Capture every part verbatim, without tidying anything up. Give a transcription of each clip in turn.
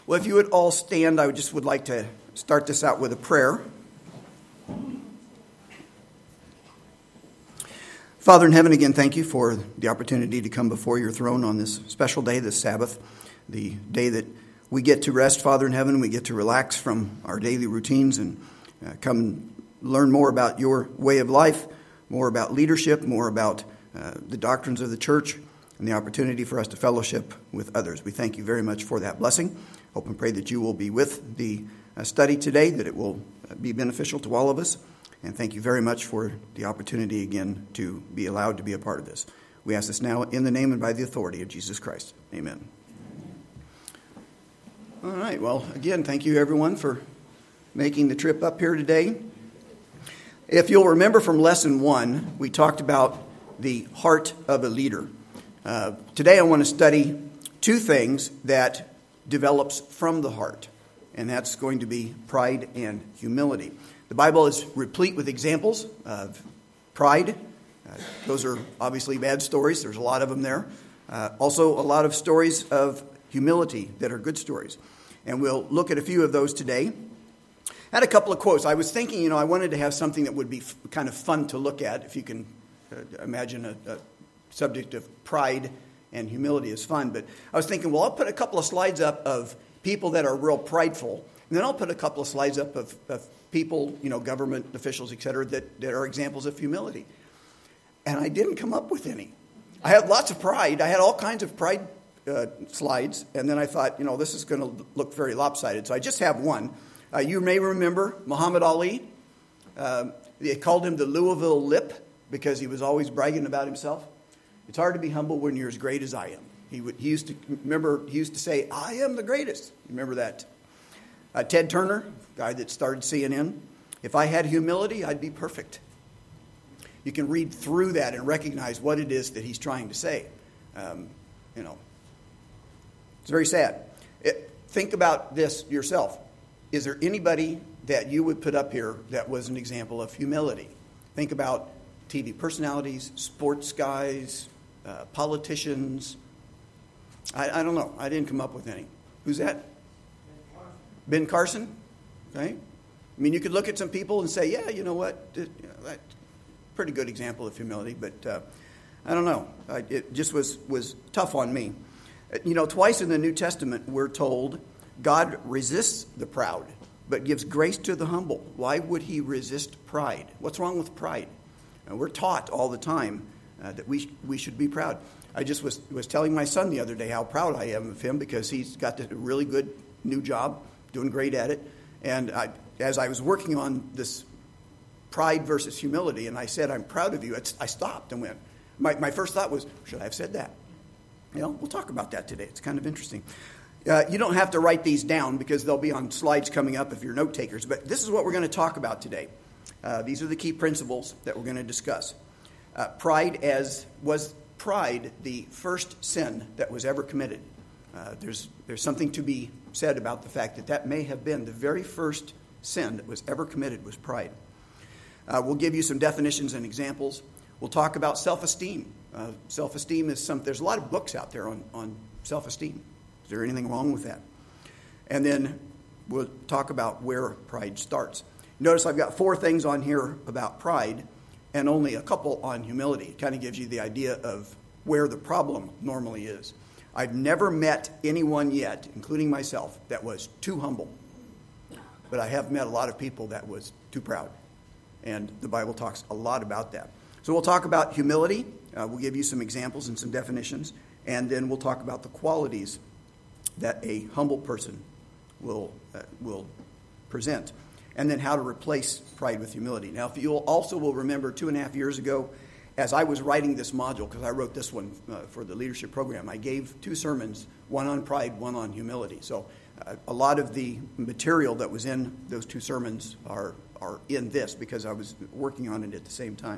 Well, if you would all stand, I would just would like to start this out with a prayer. Father in heaven, again, thank you for the opportunity to come before your throne on this special day, this Sabbath, the day that we get to rest, Father in heaven. We get to relax from our daily routines and uh, come and learn more about your way of life, more about leadership, more about uh, the doctrines of the church, and the opportunity for us to fellowship with others. We thank you very much for that blessing. Hope and pray that you will be with the uh, study today, that it will be beneficial to all of us. And thank you very much for the opportunity again to be allowed to be a part of this. We ask this now in the name and by the authority of Jesus Christ. Amen. All right. Well, again, thank you everyone for making the trip up here today. If you'll remember from lesson one, we talked about the heart of a leader. Uh, today I want to study two things that develops from the heart, and that's going to be pride and humility. The Bible is replete with examples of pride. Uh, those are obviously bad stories. There's a lot of them there. Uh, also, a lot of stories of humility that are good stories. And we'll look at a few of those today. I had a couple of quotes. I was thinking, you know, I wanted to have something that would be f- kind of fun to look at. If you can uh, imagine a, a subject of pride and humility is fun. But I was thinking, well, I'll put a couple of slides up of people that are real prideful. And then I'll put a couple of slides up of, of people, you know, government officials, et cetera, that, that are examples of humility. And I didn't come up with any. I had lots of pride. I had all kinds of pride uh, slides. And then I thought, you know, this is going to look very lopsided. So I just have one. Uh, you may remember Muhammad Ali. Uh, they called him the Louisville Lip because he was always bragging about himself. It's hard to be humble when you're as great as I am. He would. He used to remember. He used to say, "I am the greatest." Remember that? Uh, Ted Turner, guy that started C N N. If I had humility, I'd be perfect. You can read through that and recognize what it is that he's trying to say. Um, you know, it's very sad. It, think about this yourself. Is there anybody that you would put up here that was an example of humility? Think about T V personalities, sports guys, uh, politicians. I, I don't know. I didn't come up with any. Who's that? Ben Carson. Okay. I mean, you could look at some people and say, yeah, you know what? It, you know, that's a pretty good example of humility. But uh, I don't know. I, it just was, was tough on me. You know, twice in the New Testament, we're told God resists the proud, but gives grace to the humble. Why would he resist pride? What's wrong with pride? Uh, we're taught all the time uh, that we sh- we should be proud. I just was, was telling my son the other day how proud I am of him because he's got a really good new job, doing great at it. And I, as I was working on this pride versus humility, and I said, I'm proud of you, it's, I stopped and went. My, my first thought was, should I have said that? You know, we'll talk about that today. It's kind of interesting. Uh, you don't have to write these down because they'll be on slides coming up if you're note takers. But this is what we're going to talk about today. Uh, these are the key principles that we're going to discuss. Uh, pride as was pride the first sin that was ever committed. Uh, there's there's something to be said about the fact that that may have been the very first sin that was ever committed was pride. Uh, we'll give you some definitions and examples. We'll talk about self-esteem. Uh, self-esteem is some. There's a lot of books out there on, on self-esteem. Is there anything wrong with that? And then we'll talk about where pride starts. Notice I've got four things on here about pride and only a couple on humility. It kind of gives you the idea of where the problem normally is. I've never met anyone yet, including myself, that was too humble. But I have met a lot of people that was too proud. And the Bible talks a lot about that. So we'll talk about humility. Uh, we'll give you some examples and some definitions. And then we'll talk about the qualities that a humble person will uh, will present. And then how to replace pride with humility. Now, if you also will remember two and a half years ago, as I was writing this module, because I wrote this one uh, for the leadership program, I gave two sermons, one on pride, one on humility. So uh, a lot of the material that was in those two sermons are, are in this because I was working on it at the same time.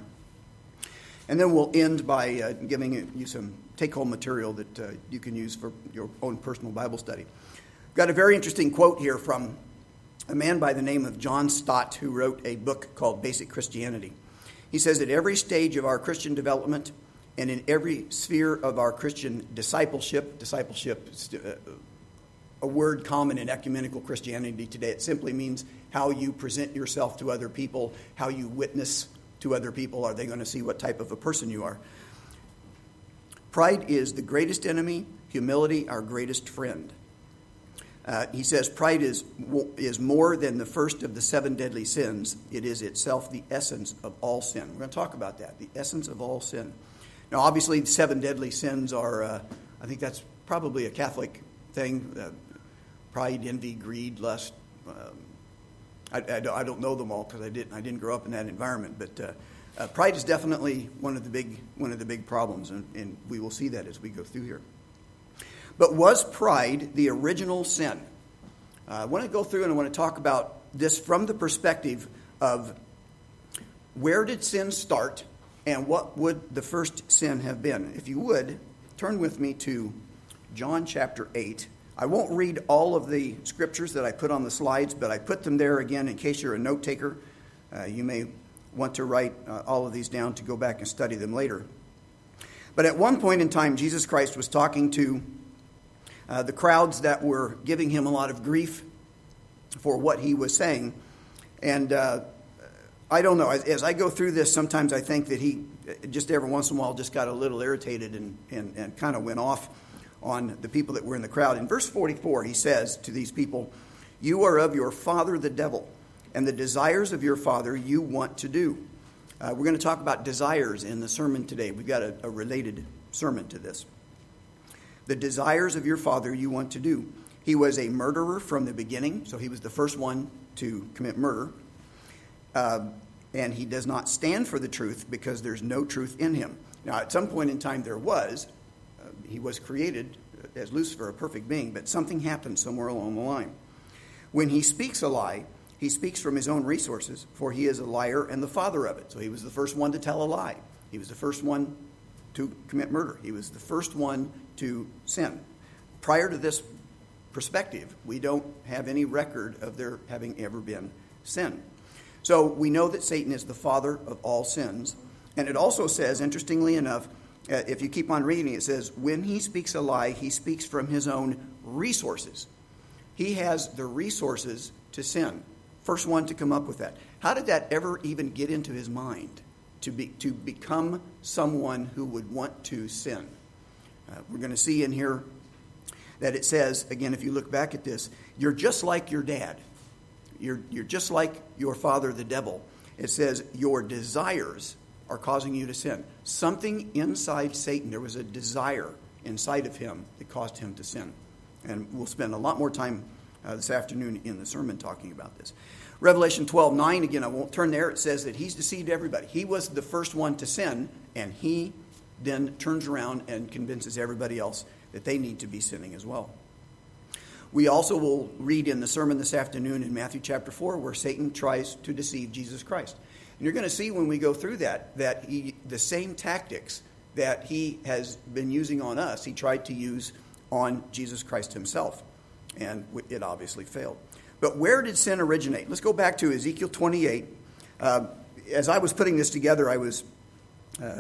And then we'll end by uh, giving you some take-home material that uh, you can use for your own personal Bible study. I've got a very interesting quote here from a man by the name of John Stott, who wrote a book called Basic Christianity. He says, at every stage of our Christian development and in every sphere of our Christian discipleship, discipleship is uh, a word common in ecumenical Christianity today. It simply means how you present yourself to other people, how you witness to other people. Are they going to see what type of a person you are? Pride is the greatest enemy, humility our greatest friend. Uh, he says pride is, is more than the first of the seven deadly sins. It is itself the essence of all sin. We're going to talk about that, the essence of all sin. Now, obviously, the seven deadly sins are, uh, I think that's probably a Catholic thing. Uh, pride, envy, greed, lust. Um, I, I, don't, I don't know them all because I didn't, I didn't grow up in that environment. But uh, uh, pride is definitely one of the big, one of the big problems, and, and we will see that as we go through here. But was pride the original sin? Uh, I want to go through and I want to talk about this from the perspective of where did sin start and what would the first sin have been. If you would, turn with me to John chapter eight. I won't read all of the scriptures that I put on the slides, but I put them there again in case you're a note taker. Uh, you may want to write uh, all of these down to go back and study them later. But at one point in time, Jesus Christ was talking to Uh, the crowds that were giving him a lot of grief for what he was saying. And uh, I don't know, as, as I go through this, sometimes I think that he just every once in a while just got a little irritated and, and, and kind of went off on the people that were in the crowd. In verse forty-four, he says to these people, "You are of your father the devil, and the desires of your father you want to do." Uh, we're going to talk about desires in the sermon today. We've got a, a related sermon to this. The desires of your father you want to do. He was a murderer from the beginning, so he was the first one to commit murder. Uh, and he does not stand for the truth because there's no truth in him. Now, at some point in time there was. Uh, he was created as Lucifer, a perfect being, but something happened somewhere along the line. When he speaks a lie, he speaks from his own resources, for he is a liar and the father of it. So he was the first one to tell a lie. He was the first one to commit murder. He was the first one to sin. Prior to this perspective, we don't have any record of there having ever been sin. So we know that Satan is the father of all sins. And it also says, interestingly enough, uh, if you keep on reading, it says, when he speaks a lie, he speaks from his own resources. He has the resources to sin. First one to come up with that. How did that ever even get into his mind? To be to become someone who would want to sin. Uh, we're going to see in here that it says, again, if you look back at this, you're just like your dad. You're, you're just like your father, the devil. It says your desires are causing you to sin. Something inside Satan, there was a desire inside of him that caused him to sin. And we'll spend a lot more time uh, this afternoon in the sermon talking about this. Revelation twelve nine, again, I won't turn there. It says that he's deceived everybody. He was the first one to sin, and he then turns around and convinces everybody else that they need to be sinning as well. We also will read in the sermon this afternoon in Matthew chapter four where Satan tries to deceive Jesus Christ. And you're going to see when we go through that, that he, the same tactics that he has been using on us, he tried to use on Jesus Christ himself. And it obviously failed. But where did sin originate? Let's go back to Ezekiel twenty-eight. Uh, as I was putting this together, I was uh,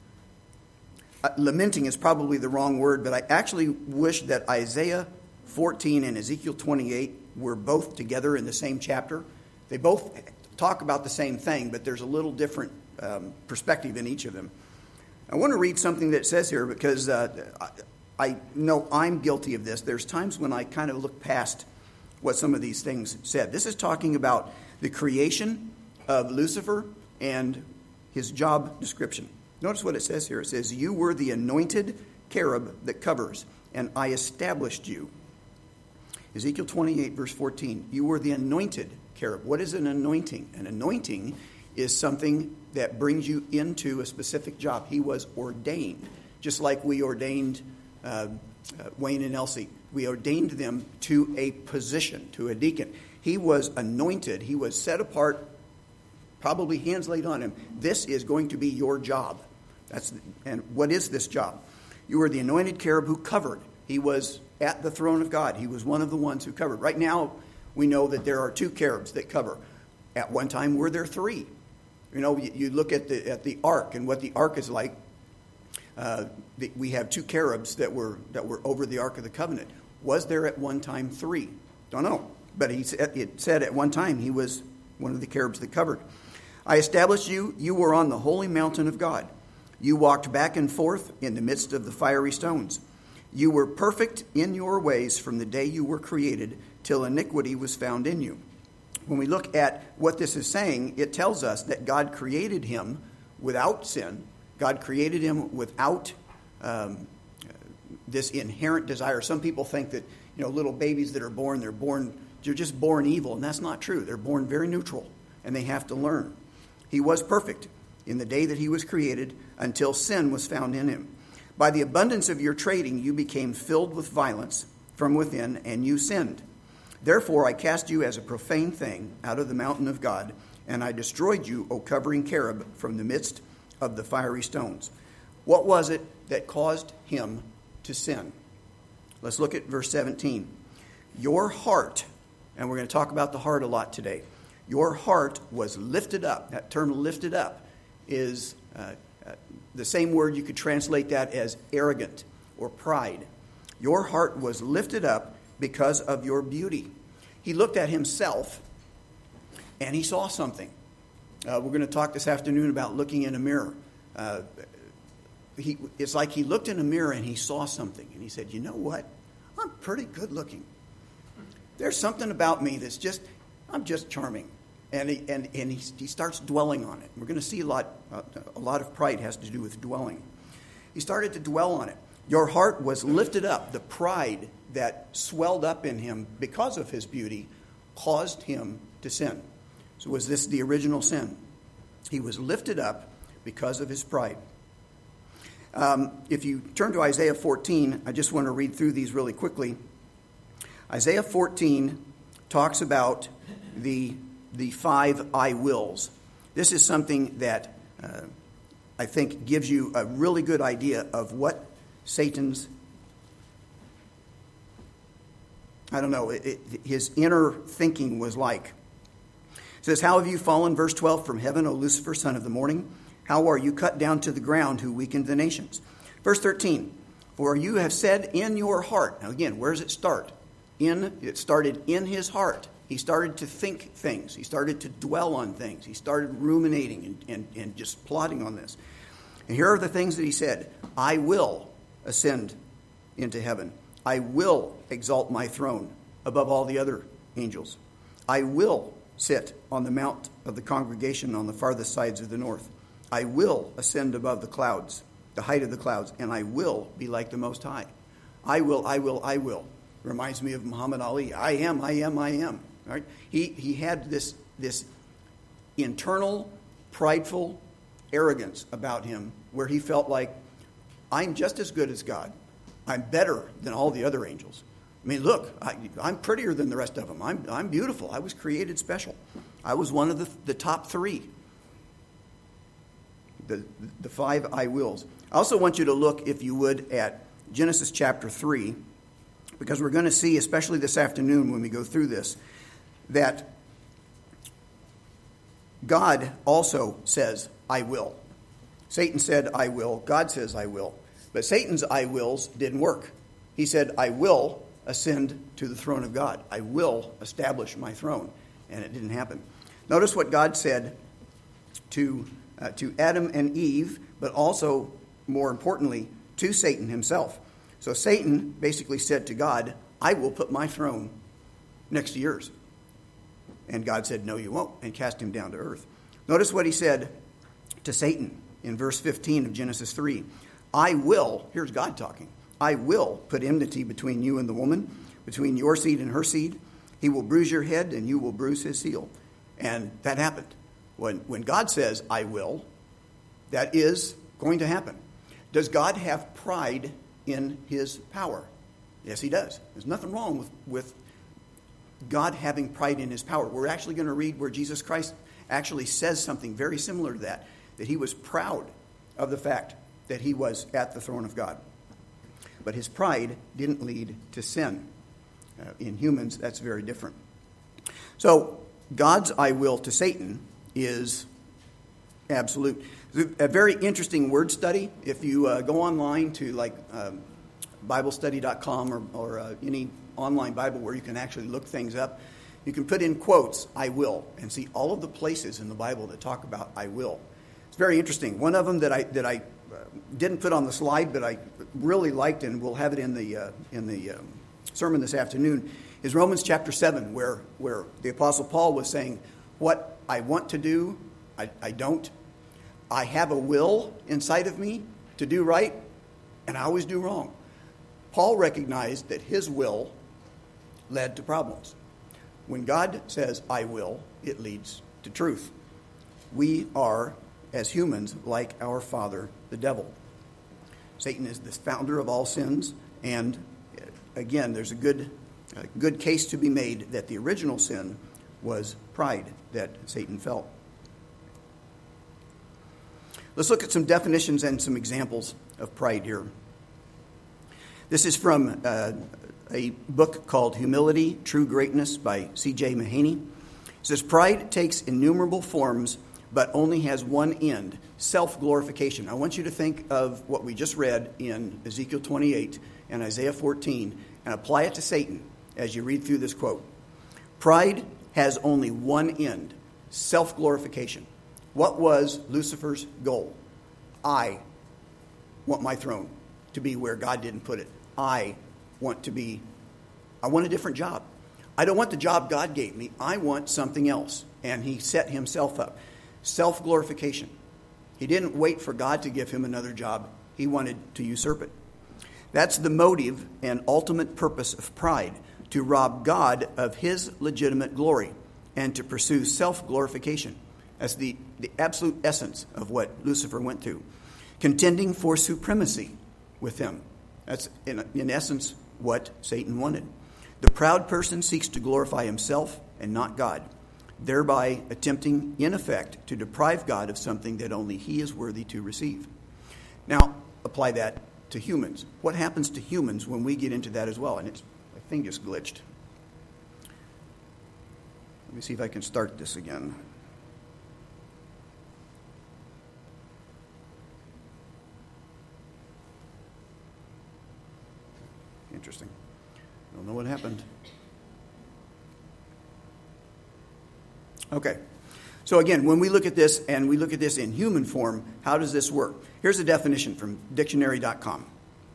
lamenting is probably the wrong word, but I actually wish that Isaiah fourteen and Ezekiel twenty-eight were both together in the same chapter. They both talk about the same thing, but there's a little different um, perspective in each of them. I want to read something that it says here because uh, I, I know I'm guilty of this. There's times when I kind of look past what some of these things said. This is talking about the creation of Lucifer and his job description. Notice what it says here. It says, you were the anointed cherub that covers, and I established you. Ezekiel twenty-eight, verse fourteen. You were the anointed cherub. What is an anointing? An anointing is something that brings you into a specific job. He was ordained, just like we ordained uh, uh, Wayne and Elsie. We ordained them to a position, to a deacon. He was anointed. He was set apart, probably hands laid on him. This is going to be your job. That's and what is this job? You were the anointed cherub who covered. He was at the throne of God. He was one of the ones who covered. Right now, we know that there are two cherubs that cover. At one time, were there three? You know, you, you look at the at the ark and what the ark is like. Uh, the, we have two cherubs that were that were over the Ark of the Covenant. Was there at one time three? Don't know. But he said, it said at one time he was one of the cherubs that covered. I established you. You were on the holy mountain of God. You walked back and forth in the midst of the fiery stones. You were perfect in your ways from the day you were created till iniquity was found in you. When we look at what this is saying, it tells us that God created him without sin. God created him without um, this inherent desire. Some people think that, you know, little babies that are born, they're born, they're just born evil, and that's not true. They're born very neutral, and they have to learn. He was perfect in the day that he was created until sin was found in him. By the abundance of your trading, you became filled with violence from within, and you sinned. Therefore, I cast you as a profane thing out of the mountain of God, and I destroyed you, O covering cherub, from the midst of the fiery stones. What was it that caused him to sin? Let's look at verse seventeen. Your heart, and we're going to talk about the heart a lot today. Your heart was lifted up. That term lifted up is uh, uh, the same word you could translate that as arrogant or pride. Your heart was lifted up because of your beauty. He looked at himself and he saw something. Uh, we're going to talk this afternoon about looking in a mirror. Uh, he, it's like he looked in a mirror and he saw something. And he said, you know what? I'm pretty good looking. There's something about me that's just, I'm just charming. And he, and, and he, he starts dwelling on it. We're going to see a lot, uh, a lot of pride has to do with dwelling. He started to dwell on it. Your heart was lifted up. The pride that swelled up in him because of his beauty caused him to sin. So was this the original sin? He was lifted up because of his pride. Um, if you turn to Isaiah fourteen, I just want to read through these really quickly. Isaiah fourteen talks about the, the five I wills. This is something that uh, I think gives you a really good idea of what Satan's, I don't know, it, it, his inner thinking was like. It says, how have you fallen, verse twelve, from heaven, O Lucifer, son of the morning? How are you cut down to the ground, who weakened the nations? Verse thirteen, for you have said in your heart. Now again, where does it start? In It started in his heart. He started to think things. He started to dwell on things. He started ruminating and, and, and just plotting on this. And here are the things that he said. I will ascend into heaven. I will exalt my throne above all the other angels. I will sit on the mount of the congregation on the farthest sides of the north. I will ascend above the clouds, the height of the clouds, and I will be like the Most High. I will, I will, I will. Reminds me of Muhammad Ali. I am, I am, I am. Right? He he had this this internal, prideful arrogance about him where he felt like, I'm just as good as God. I'm better than all the other angels. I mean, look, I, I'm prettier than the rest of them. I'm I'm beautiful. I was created special. I was one of the, the top three. The, the five I wills. I also want you to look, if you would, at Genesis chapter three, because we're going to see, especially this afternoon when we go through this, that God also says, I will. Satan said, I will. God says, I will. But Satan's I wills didn't work. He said, I will ascend to the throne of God. I will establish my throne. And it didn't happen. Notice what God said to, uh, to Adam and Eve, but also, more importantly, to Satan himself. So Satan basically said to God, I will put my throne next to yours. And God said, no, you won't, and cast him down to earth. Notice what he said to Satan in verse fifteen of Genesis three. I will, here's God talking, I will put enmity between you and the woman, between your seed and her seed. He will bruise your head, and you will bruise his heel. And that happened. When, when God says, I will, that is going to happen. Does God have pride in his power? Yes, he does. There's nothing wrong with, with God having pride in his power. We're actually going to read where Jesus Christ actually says something very similar to that, that he was proud of the fact that he was at the throne of God. But his pride didn't lead to sin. Uh, in humans, that's very different. So God's I will to Satan is absolute. A very interesting word study. If you uh, go online to like um, Bible Study dot com or, or uh, any online Bible where you can actually look things up, you can put in quotes, I will, and see all of the places in the Bible that talk about I will. It's very interesting. One of them that I that I uh, didn't put on the slide, but I really liked, and we'll have it in the uh, in the um, sermon this afternoon, is Romans chapter seven, where where the Apostle Paul was saying, what I want to do, I, I don't. I have a will inside of me to do right, and I always do wrong. Paul recognized that his will led to problems. When God says, I will, it leads to truth. We are, as humans, like our father, the devil. Satan is the founder of all sins, and again, there's a good, a good case to be made that the original sin was pride that Satan felt. Let's look at some definitions and some examples of pride here. This is from uh, a book called Humility, True Greatness by C J Mahaney. It says, pride takes innumerable forms, but only has one end, self-glorification. I want you to think of what we just read in Ezekiel twenty-eight and Isaiah fourteen and apply it to Satan as you read through this quote. Pride has only one end, self-glorification. What was Lucifer's goal? I want my throne to be where God didn't put it. I want to be, I want a different job. I don't want the job God gave me. I want something else. And he set himself up. Self-glorification. He didn't wait for God to give him another job. He wanted to usurp it. That's the motive and ultimate purpose of pride, to rob God of his legitimate glory and to pursue self-glorification. That's the, the absolute essence of what Lucifer went through. Contending for supremacy with him. That's, in, in essence, what Satan wanted. The proud person seeks to glorify himself and not God, thereby attempting, in effect, to deprive God of something that only he is worthy to receive. Now, apply that to humans. What happens to humans when we get into that as well? And it's, my thing just glitched. Let me see if I can start this again. Interesting. I don't know what happened. Okay. So again, when we look at this, and we look at this in human form, how does this work? Here's a definition from dictionary dot com.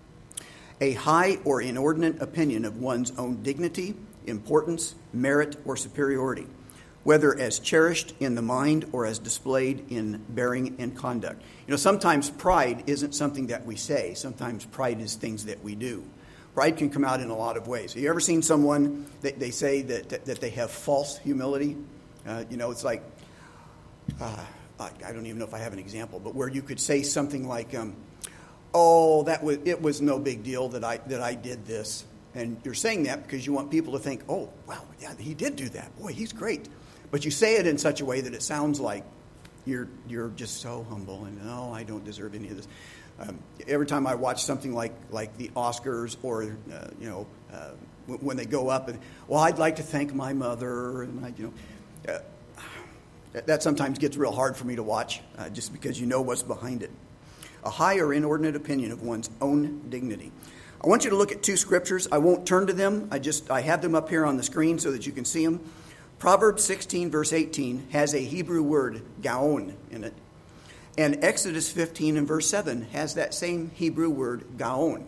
A high or inordinate opinion of one's own dignity, importance, merit, or superiority, whether as cherished in the mind or as displayed in bearing and conduct. You know, sometimes pride isn't something that we say. Sometimes pride is things that we do. Pride can come out in a lot of ways. Have you ever seen someone that they say that, that, that they have false humility? Uh, you know, it's like, uh, I, I don't even know if I have an example, but where you could say something like, um, oh, that was it was no big deal that I that I did this. And you're saying that because you want people to think, oh, wow, yeah, he did do that. Boy, he's great. But you say it in such a way that it sounds like you're you're just so humble and, oh, I don't deserve any of this. Um, every time I watch something like, like the Oscars or, uh, you know, uh, w- when they go up and, well, I'd like to thank my mother. And, I, you know, uh, that, that sometimes gets real hard for me to watch uh, just because you know what's behind it. A high or inordinate opinion of one's own dignity. I want you to look at two scriptures. I won't turn to them. I just I have them up here on the screen so that you can see them. Proverbs sixteen, verse eighteen, has a Hebrew word, gaon, in it. And Exodus fifteen and verse seven has that same Hebrew word, gaon.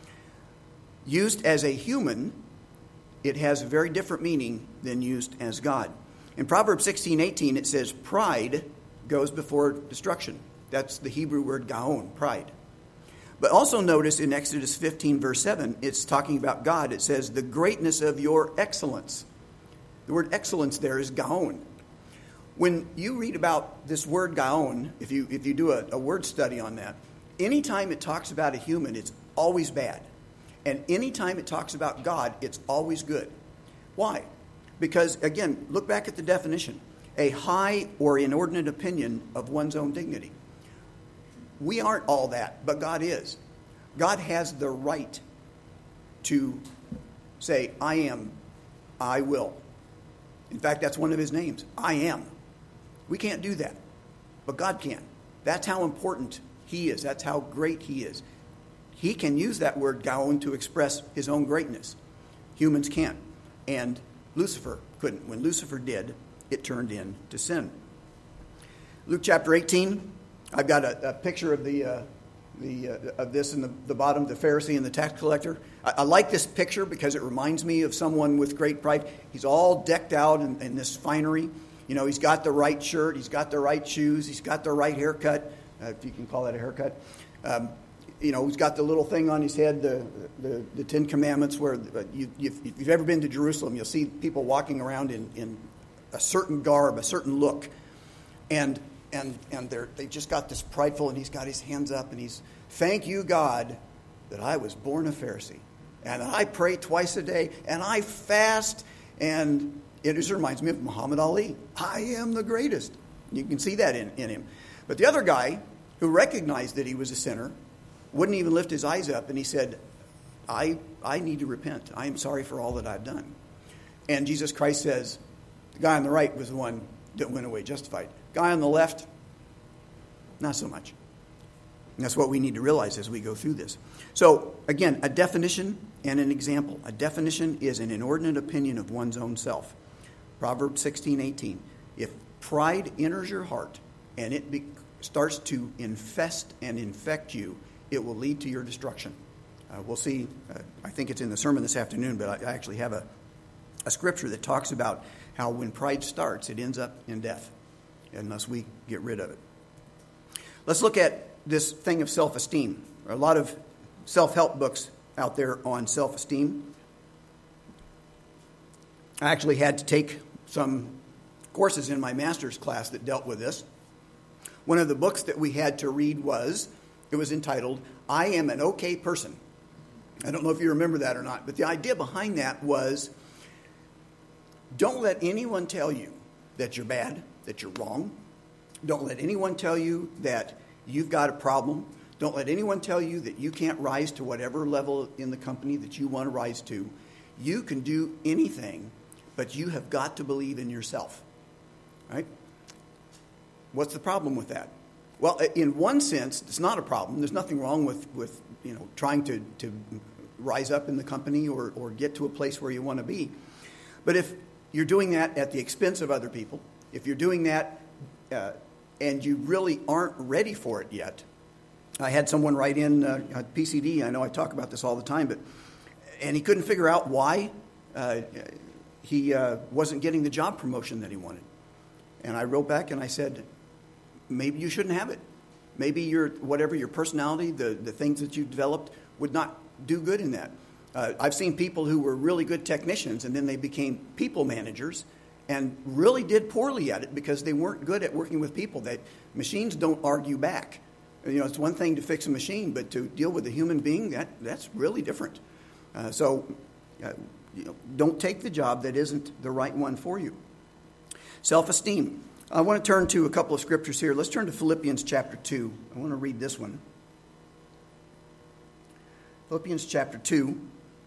Used as a human, it has a very different meaning than used as God. In Proverbs sixteen eighteen, it says, pride goes before destruction. That's the Hebrew word gaon, pride. But also notice in Exodus fifteen, verse seven, it's talking about God. It says, the greatness of your excellence. The word excellence there is gaon. When you read about this word gaon, if you if you do a, a word study on that, anytime it talks about a human, it's always bad. And anytime it talks about God, it's always good. Why? Because, again, look back at the definition. A high or inordinate opinion of one's own dignity. We aren't all that, but God is. God has the right to say, I am, I will. In fact, that's one of his names. I am. We can't do that, but God can. That's how important he is. That's how great he is. he can use that word gaon to express his own greatness. Humans can't. And Lucifer couldn't. When Lucifer did, it turned into sin. Luke chapter eighteen, I've got a, a picture of the uh, the uh, of this in the, the bottom, the Pharisee and the tax collector. I, I like this picture because it reminds me of someone with great pride. He's all decked out in, in this finery. You know, he's got the right shirt, he's got the right shoes, he's got the right haircut, uh, if you can call that a haircut. Um, you know, he's got the little thing on his head, the the, the Ten Commandments, where you, if you've ever been to Jerusalem, you'll see people walking around in, in a certain garb, a certain look. And and and they're they just got this prideful, and he's got his hands up, and he's, thank you, God, that I was born a Pharisee. And I pray twice a day, and I fast, and it just reminds me of Muhammad Ali. I am the greatest. You can see that in, in him. But the other guy, who recognized that he was a sinner, wouldn't even lift his eyes up, and he said, I I need to repent. I am sorry for all that I've done. And Jesus Christ says, the guy on the right was the one that went away justified. Guy on the left, not so much. And that's what we need to realize as we go through this. So, again, a definition and an example. A definition is an inordinate opinion of one's own self. Proverbs sixteen eighteen. If pride enters your heart and it be, starts to infest and infect you, it will lead to your destruction. Uh, we'll see, uh, I think it's in the sermon this afternoon, but I actually have a, a scripture that talks about how when pride starts, it ends up in death, unless we get rid of it. Let's look at this thing of self-esteem. There are a lot of self-help books out there on self-esteem. I actually had to take some courses in my master's class that dealt with this. One of the books that we had to read was, it was entitled, I Am an Okay Person. I don't know if you remember that or not, but the idea behind that was, don't let anyone tell you that you're bad, that you're wrong. Don't let anyone tell you that you've got a problem. Don't let anyone tell you that you can't rise to whatever level in the company that you want to rise to. You can do anything, but you have got to believe in yourself. Right? What's the problem with that? Well, in one sense, it's not a problem. There's nothing wrong with, with you know, trying to, to rise up in the company or, or get to a place where you want to be. But if you're doing that at the expense of other people, if you're doing that uh, and you really aren't ready for it yet, I had someone write in uh, at P C D, I know I talk about this all the time, but and he couldn't figure out why uh, he uh, wasn't getting the job promotion that he wanted. And I wrote back and I said, maybe you shouldn't have it. Maybe your whatever your personality, the, the things that you developed would not do good in that. Uh, I've seen people who were really good technicians and then they became people managers and really did poorly at it because they weren't good at working with people. That machines don't argue back. You know, it's one thing to fix a machine, but to deal with a human being, that that's really different. Uh, so, uh, you know, don't take the job that isn't the right one for you. Self-esteem. I want to turn to a couple of scriptures here. Let's turn to Philippians chapter two. I want to read this one. Philippians chapter two.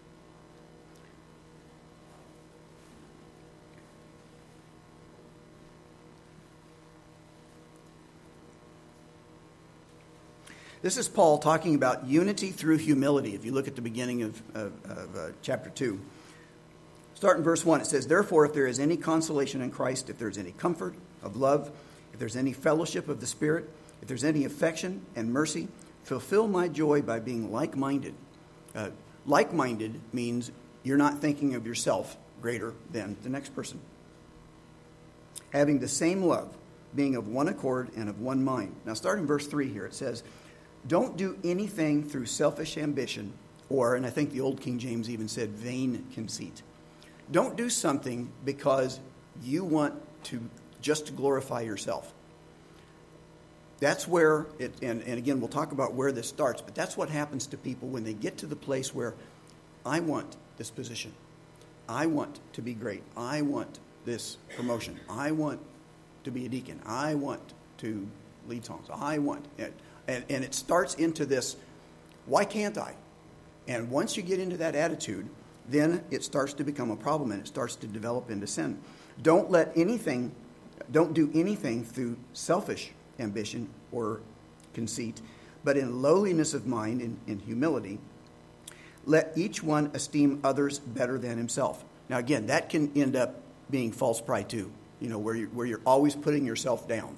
This is Paul talking about unity through humility. If you look at the beginning of, of, of uh, chapter two. Start in verse one. It says, therefore, if there is any consolation in Christ, if there is any comfort of love, if there's any fellowship of the Spirit, if there's any affection and mercy, fulfill my joy by being like-minded. Uh, like-minded means you're not thinking of yourself greater than the next person. Having the same love, being of one accord and of one mind. Now start in verse three here. It says, don't do anything through selfish ambition, or, and I think the old King James even said, vain conceit. Don't do something because you want to just to glorify yourself. That's where, it, and, and again, we'll talk about where this starts, but that's what happens to people when they get to the place where I want this position. I want to be great. I want this promotion. I want to be a deacon. I want to lead songs. I want, and, and, and it starts into this, why can't I? And once you get into that attitude, then it starts to become a problem and it starts to develop into sin. Don't let anything, don't do anything through selfish ambition or conceit, but in lowliness of mind, in, in humility, let each one esteem others better than himself. Now, again, that can end up being false pride too, you know, where you're, where you're always putting yourself down.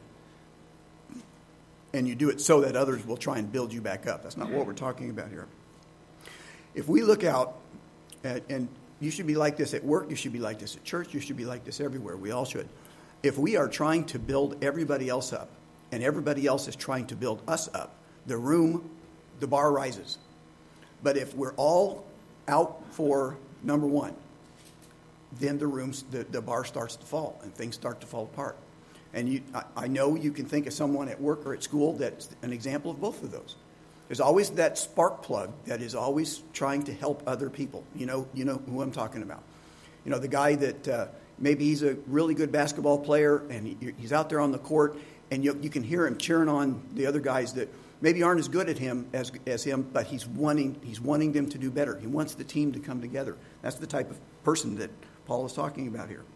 And you do it so that others will try and build you back up. That's not what we're talking about here. If we look out, at, and you should be like this at work, you should be like this at church, you should be like this everywhere. We all should. If we are trying to build everybody else up, and everybody else is trying to build us up, the room, the bar rises. But if we're all out for number one, then the rooms, the, the bar starts to fall and things start to fall apart. And you, I, I know you can think of someone at work or at school that's an example of both of those. There's always that spark plug that is always trying to help other people. You know, you know who I'm talking about. You know, the guy that uh, maybe he's a really good basketball player and he, he's out there on the court and you, you can hear him cheering on the other guys that maybe aren't as good at him as as him, but he's wanting he's wanting them to do better. He wants the team to come together. That's the type of person that Paul is talking about here.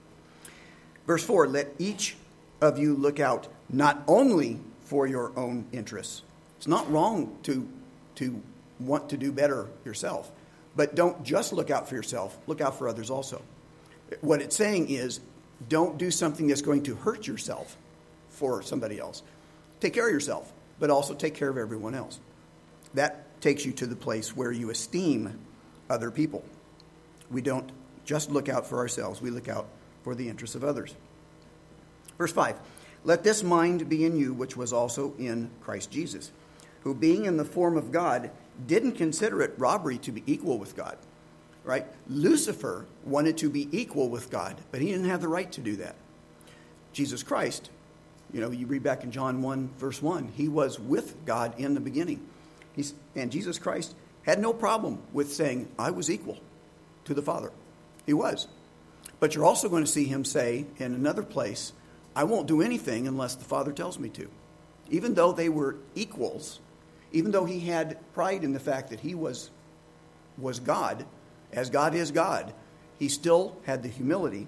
Verse four, let each of you look out not only for your own interests. It's not wrong to to want to do better yourself, but don't just look out for yourself. Look out for others also. What it's saying is don't do something that's going to hurt yourself for somebody else. Take care of yourself, but also take care of everyone else. That takes you to the place where you esteem other people. We don't just look out for ourselves. We look out for the interests of others. Verse five, let this mind be in you, which was also in Christ Jesus, who being in the form of God, didn't consider it robbery to be equal with God. Right? Lucifer wanted to be equal with God, but he didn't have the right to do that. Jesus Christ, you know, you read back in John one, verse one, he was with God in the beginning. He's, and Jesus Christ had no problem with saying, I was equal to the Father. He was. But you're also going to see him say in another place, I won't do anything unless the Father tells me to. Even though they were equals, even though he had pride in the fact that he was, was God, as God is God, he still had the humility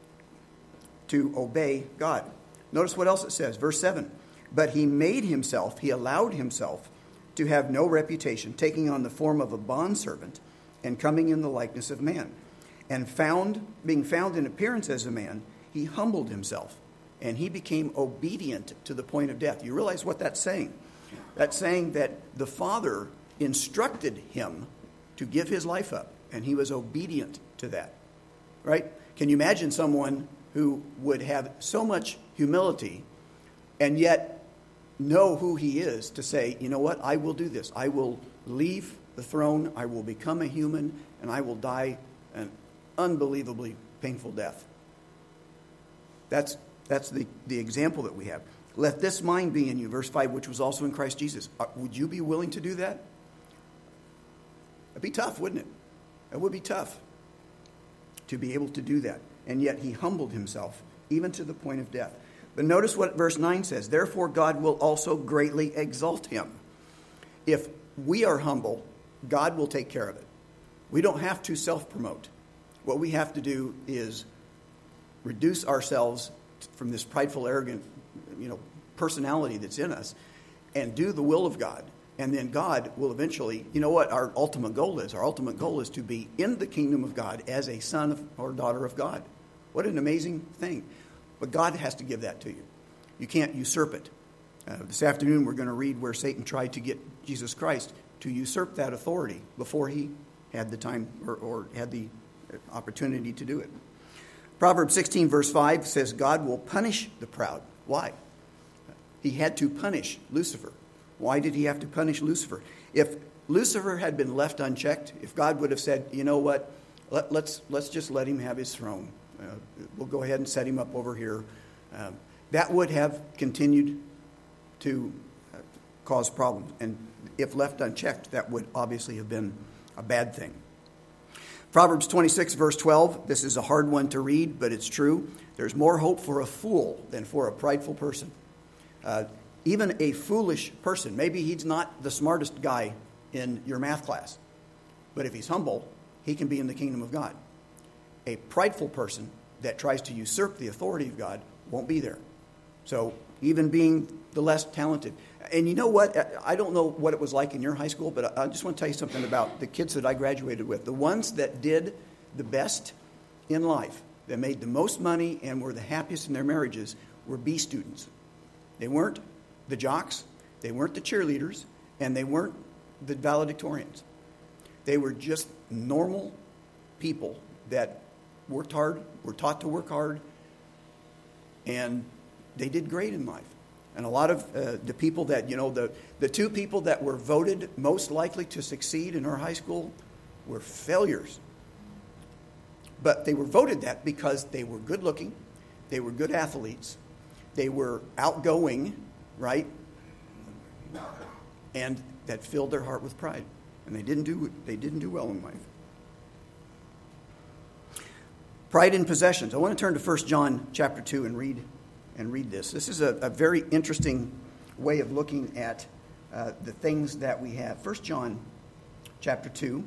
to obey God. Notice what else it says, verse seven. But he made himself, he allowed himself to have no reputation, taking on the form of a bondservant and coming in the likeness of man. And found, being found in appearance as a man, he humbled himself, and he became obedient to the point of death. You realize what that's saying? That's saying that the Father instructed him to give his life up, and he was obedient to that. Right? Can you imagine someone who would have so much humility and yet know who he is to say, you know what, I will do this. I will leave the throne, I will become a human, and I will die an unbelievably painful death. That's that's the, the example that we have. Let this mind be in you, verse five, which was also in Christ Jesus. Uh, would you be willing to do that? It'd be tough, wouldn't it? It would be tough to be able to do that. And yet he humbled himself, even to the point of death. But notice what verse nine says. Therefore God will also greatly exalt him. If we are humble, God will take care of it. We don't have to self-promote. What we have to do is reduce ourselves from this prideful, arrogant, you know, personality that's in us and do the will of God. And then God will eventually, you know what our ultimate goal is? Our ultimate goal is to be in the kingdom of God as a son of, or daughter of God. What an amazing thing. But God has to give that to you. You can't usurp it. Uh, this afternoon we're going to read where Satan tried to get Jesus Christ to usurp that authority before he had the time or, or had the opportunity to do it. Proverbs sixteen verse five says God will punish the proud. Why? He had to punish Lucifer. Why did he have to punish Lucifer? If Lucifer had been left unchecked, if God would have said, you know what, Let, let's let's just let him have his throne. Uh, we'll go ahead and set him up over here. Um, that would have continued to uh, cause problems. And if left unchecked, that would obviously have been a bad thing. Proverbs twenty-six, verse twelve. This is a hard one to read, but it's true. There's more hope for a fool than for a prideful person. Uh, even a foolish person, maybe he's not the smartest guy in your math class, but if he's humble, he can be in the kingdom of God. A prideful person that tries to usurp the authority of God won't be there. So even being the less talented, And you know what? I don't know what it was like in your high school, but I just want to tell you something about the kids that I graduated with. The ones that did the best in life, that made the most money and were the happiest in their marriages, were B students. They weren't the jocks, they weren't the cheerleaders, and they weren't the valedictorians. They were just normal people that worked hard, were taught to work hard, and they did great in life. And a lot of uh, the people that, you know, the, the two people that were voted most likely to succeed in our high school were failures. But they were voted that because they were good looking, they were good athletes, they were outgoing, right? And that filled their heart with pride. And they didn't do they didn't do well in life. Pride in possessions. I want to turn to First John chapter two and read and read this. This is a, a very interesting way of looking at uh, the things that we have. First John chapter two.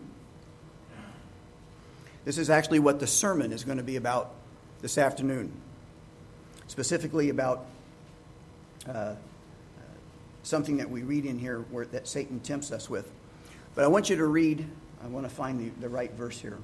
This is actually what the sermon is going to be about this afternoon. Specifically about uh, uh, something that we read in here where that Satan tempts us with. But I want you to read, I want to find the, the right verse here.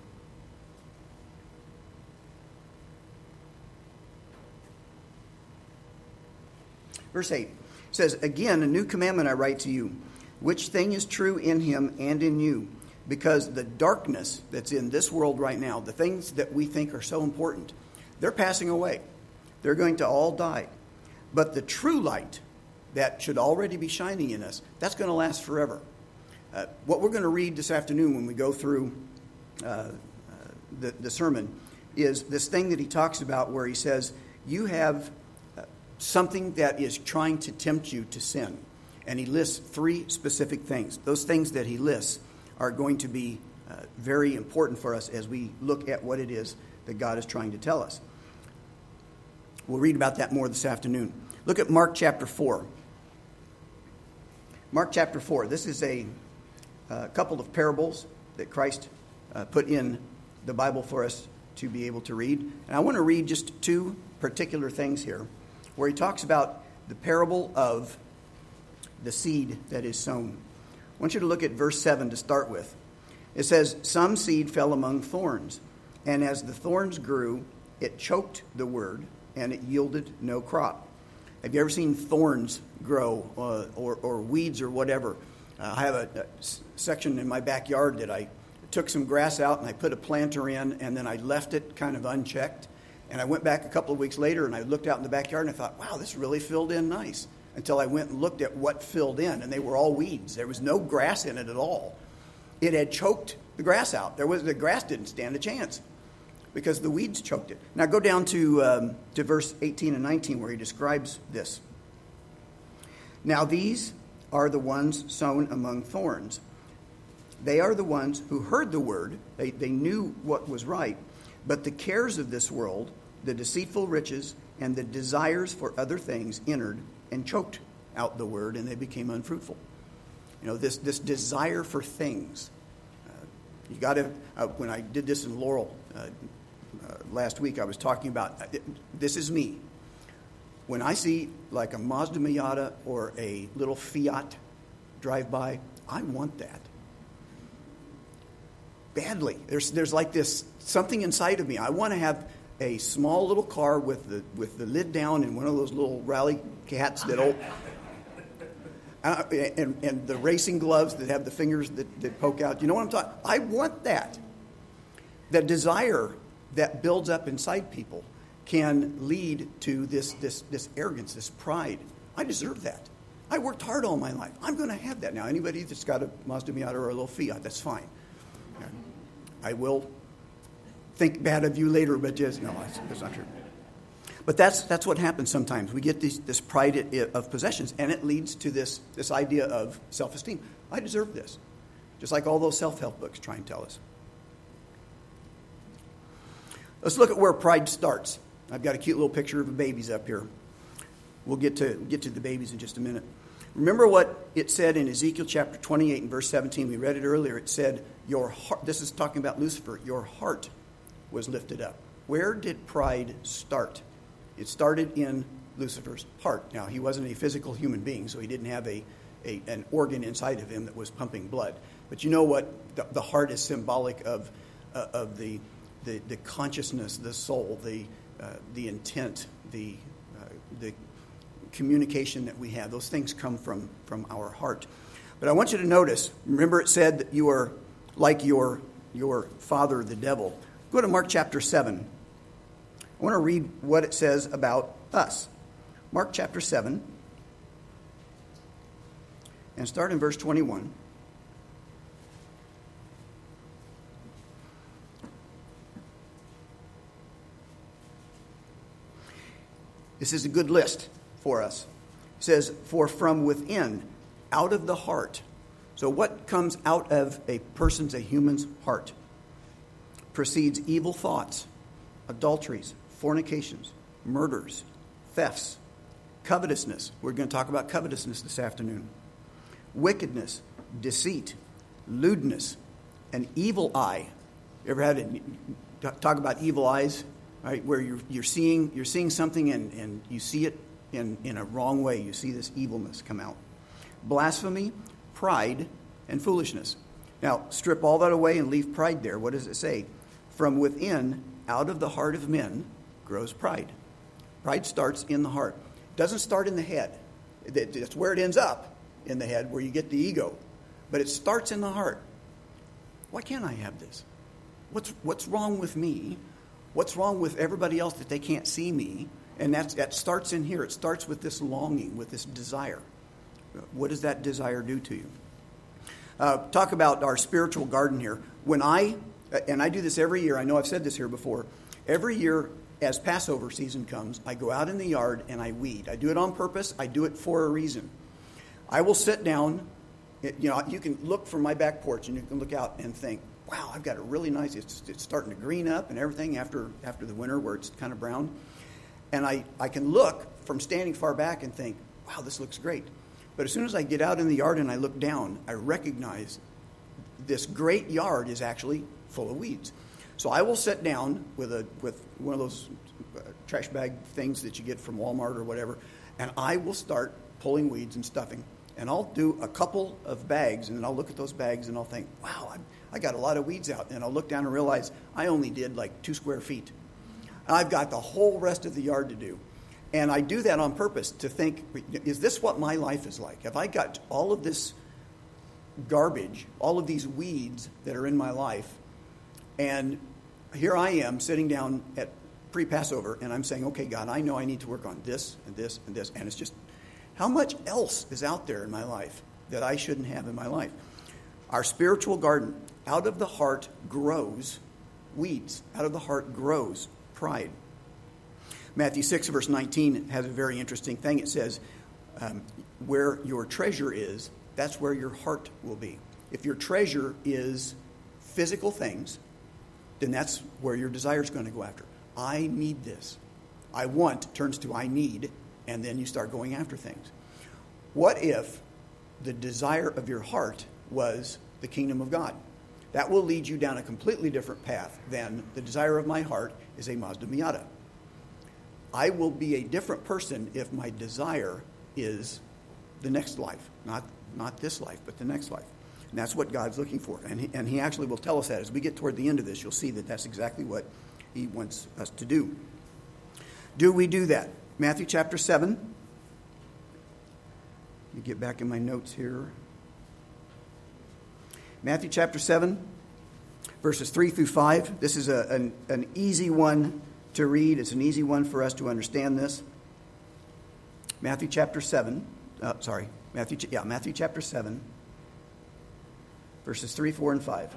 Verse eight says, "Again, a new commandment I write to you, which thing is true in him and in you, because the darkness that's in this world right now, the things that we think are so important, they're passing away. They're going to all die. But the true light that should already be shining in us, that's going to last forever." Uh, what we're going to read this afternoon when we go through uh, uh, the, the sermon is this thing that he talks about where he says, you have uh, something that is trying to tempt you to sin. And he lists three specific things. Those things that he lists are going to be uh, very important for us as we look at what it is that God is trying to tell us. We'll read about that more this afternoon. Look at Mark chapter four. Mark chapter four. This is a A couple of parables that Christ uh, put in the Bible for us to be able to read. And I want to read just two particular things here, where he talks about the parable of the seed that is sown. I want you to look at verse seven to start with. It says, "Some seed fell among thorns, and as the thorns grew, it choked the word, and it yielded no crop." Have you ever seen thorns grow uh, or, or weeds or whatever? Uh, I have a, a section in my backyard that I took some grass out and I put a planter in, and then I left it kind of unchecked. And I went back a couple of weeks later and I looked out in the backyard and I thought, wow, this really filled in nice. Until I went and looked at what filled in, and they were all weeds. There was no grass in it at all. It had choked the grass out. There was the grass didn't stand a chance because the weeds choked it. Now go down to um, to verse eighteen and nineteen where he describes this. "Now these are the ones sown among thorns. They are the ones who heard the word. They, they knew what was right. But the cares of this world, the deceitful riches, and the desires for other things entered and choked out the word, and they became unfruitful." You know, this, this desire for things. Uh, you got to, uh, when I did this in Laurel uh, uh, last week, I was talking about, uh, this is me. When I see like a Mazda Miata or a little Fiat drive by, I want that. Badly. There's there's like this, something inside of me. I want to have a small little car with the with the lid down and one of those little rally cats that old, uh, and, and the racing gloves that have the fingers that, that poke out. You know what I'm talking? I want that. The desire that builds up inside people can lead to this, this, this arrogance, this pride. I deserve that. I worked hard all my life. I'm going to have that now. Anybody that's got a Mazda Miata or a little Fiat, that's fine. I will think bad of you later, but just, no, that's, that's not true. But that's that's what happens sometimes. We get these, this pride of possessions, and it leads to this, this idea of self-esteem. I deserve this. Just like all those self-help books try and tell us. Let's look at where pride starts. I've got a cute little picture of the babies up here. We'll get to get to the babies in just a minute. Remember what it said in Ezekiel chapter twenty-eight and verse seventeen. We read it earlier. It said, "Your heart." This is talking about Lucifer. Your heart was lifted up. Where did pride start? It started in Lucifer's heart. Now, he wasn't a physical human being, so he didn't have a, a an organ inside of him that was pumping blood. But you know what? The, the heart is symbolic of uh, of the, the the consciousness, the soul, the uh, the intent, the uh, the communication that we have. Those things come from from our heart. But I want you to notice. Remember, it said that you are like your your father, the devil. Go to Mark chapter seven. I want to read what it says about us. Mark chapter seven, and start in verse twenty-one. This is a good list for us. It says, for from within, out of the heart. So what comes out of a person's, a human's heart? Proceeds evil thoughts, adulteries, fornications, murders, thefts, covetousness. We're going to talk about covetousness this afternoon. Wickedness, deceit, lewdness, an evil eye. You ever had it, talk about evil eyes? Right, where you're you're seeing you're seeing something and, and you see it in, in a wrong way. You see this evilness come out. Blasphemy, pride, and foolishness. Now, strip all that away and leave pride there. What does it say? From within, out of the heart of men, grows pride. Pride starts in the heart. It doesn't start in the head. That's where it ends up, in the head, where you get the ego. But it starts in the heart. Why can't I have this? What's what's wrong with me? What's wrong with everybody else that they can't see me? And that's, that starts in here. It starts with this longing, with this desire. What does that desire do to you? Uh, talk about our spiritual garden here. When I, and I do this every year, I know I've said this here before, every year as Passover season comes, I go out in the yard and I weed. I do it on purpose. I do it for a reason. I will sit down, you know, you can look from my back porch and you can look out and think, wow, I've got a really nice, it's, it's starting to green up and everything after after the winter where it's kind of brown. And I, I can look from standing far back and think, wow, this looks great. But as soon as I get out in the yard and I look down, I recognize this great yard is actually full of weeds. So I will sit down with a with one of those uh, trash bag things that you get from Walmart or whatever, and I will start pulling weeds and stuffing. And I'll do a couple of bags, and then I'll look at those bags and I'll think, wow, I, I got a lot of weeds out. And I'll look down and realize I only did like two square feet. I've got the whole rest of the yard to do. And I do that on purpose to think, is this what my life is like? Have I got all of this garbage, all of these weeds that are in my life? And here I am sitting down at pre-Passover, and I'm saying, okay, God, I know I need to work on this and this and this. And it's just, how much else is out there in my life that I shouldn't have in my life? Our spiritual garden, out of the heart grows weeds. Out of the heart grows pride. Matthew six, verse nineteen has a very interesting thing. It says, um, where your treasure is, that's where your heart will be. If your treasure is physical things, then that's where your desire is going to go after. I need this. I want turns to I need, and then you start going after things. What if the desire of your heart was the kingdom of God? That will lead you down a completely different path than the desire of my heart is a Mazda Miata. I will be a different person if my desire is the next life, not not this life, but the next life. And that's what God's looking for. And he, and he actually will tell us that. As we get toward the end of this, you'll see that that's exactly what he wants us to do. Do we do that? Matthew chapter seven. Let me get back in my notes here. Matthew chapter seven, verses three through five. This is a, an, an easy one to read. It's an easy one for us to understand this. Matthew chapter seven. Uh, sorry, Matthew. Yeah, Matthew chapter seven, verses three, four, and five.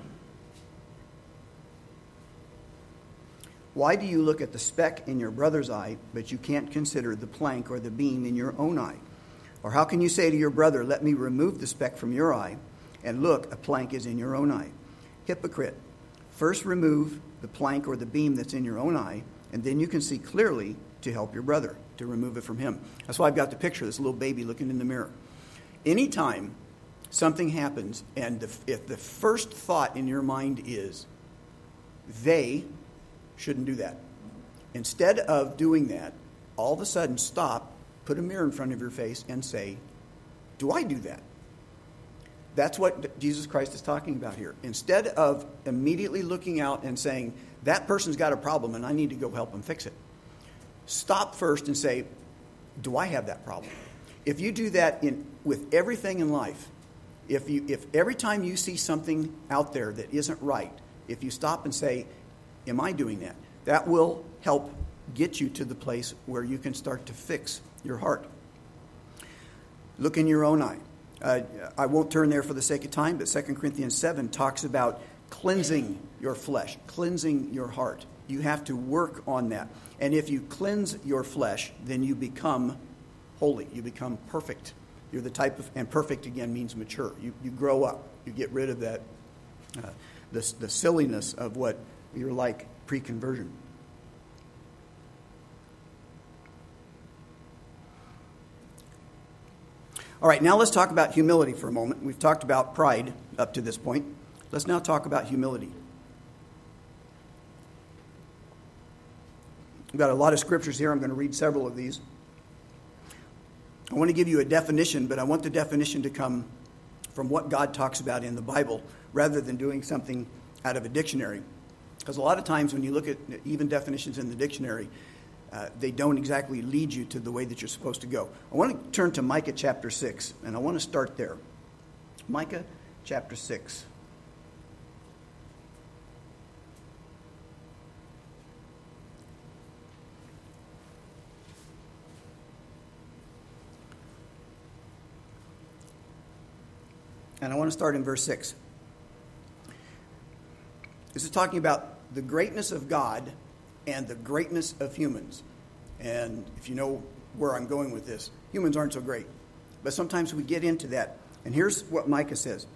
Why do you look at the speck in your brother's eye, but you can't consider the plank or the beam in your own eye? Or how can you say to your brother, let me remove the speck from your eye, and look, a plank is in your own eye? Hypocrite, first remove the plank or the beam that's in your own eye, and then you can see clearly to help your brother, to remove it from him. That's why I've got the picture, this little baby looking in the mirror. Anytime something happens, and the, if the first thought in your mind is, they shouldn't do that. Instead of doing that, all of a sudden stop, put a mirror in front of your face, and say, do I do that? That's what Jesus Christ is talking about here. Instead of immediately looking out and saying, that person's got a problem and I need to go help them fix it, stop first and say, do I have that problem? If you do that in with everything in life, if you if every time you see something out there that isn't right, if you stop and say, am I doing that? That will help get you to the place where you can start to fix your heart. Look in your own eye. Uh, I won't turn there for the sake of time, but Second Corinthians seven talks about cleansing your flesh, cleansing your heart. You have to work on that. And if you cleanse your flesh, then you become holy. You become perfect. You're the type of, and perfect again means mature. You, you grow up. You get rid of that, uh, the, the silliness of what you're like pre-conversion. All right, now let's talk about humility for a moment. We've talked about pride up to this point. Let's now talk about humility. We've got a lot of scriptures here. I'm going to read several of these. I want to give you a definition, but I want the definition to come from what God talks about in the Bible rather than doing something out of a dictionary. Because a lot of times when you look at even definitions in the dictionary, uh, they don't exactly lead you to the way that you're supposed to go. I want to turn to Micah chapter six, and I want to start there. Micah chapter six. And I want to start in verse six. This is talking about the greatness of God and the greatness of humans. And if you know where I'm going with this, humans aren't so great. But sometimes we get into that. And here's what Micah says.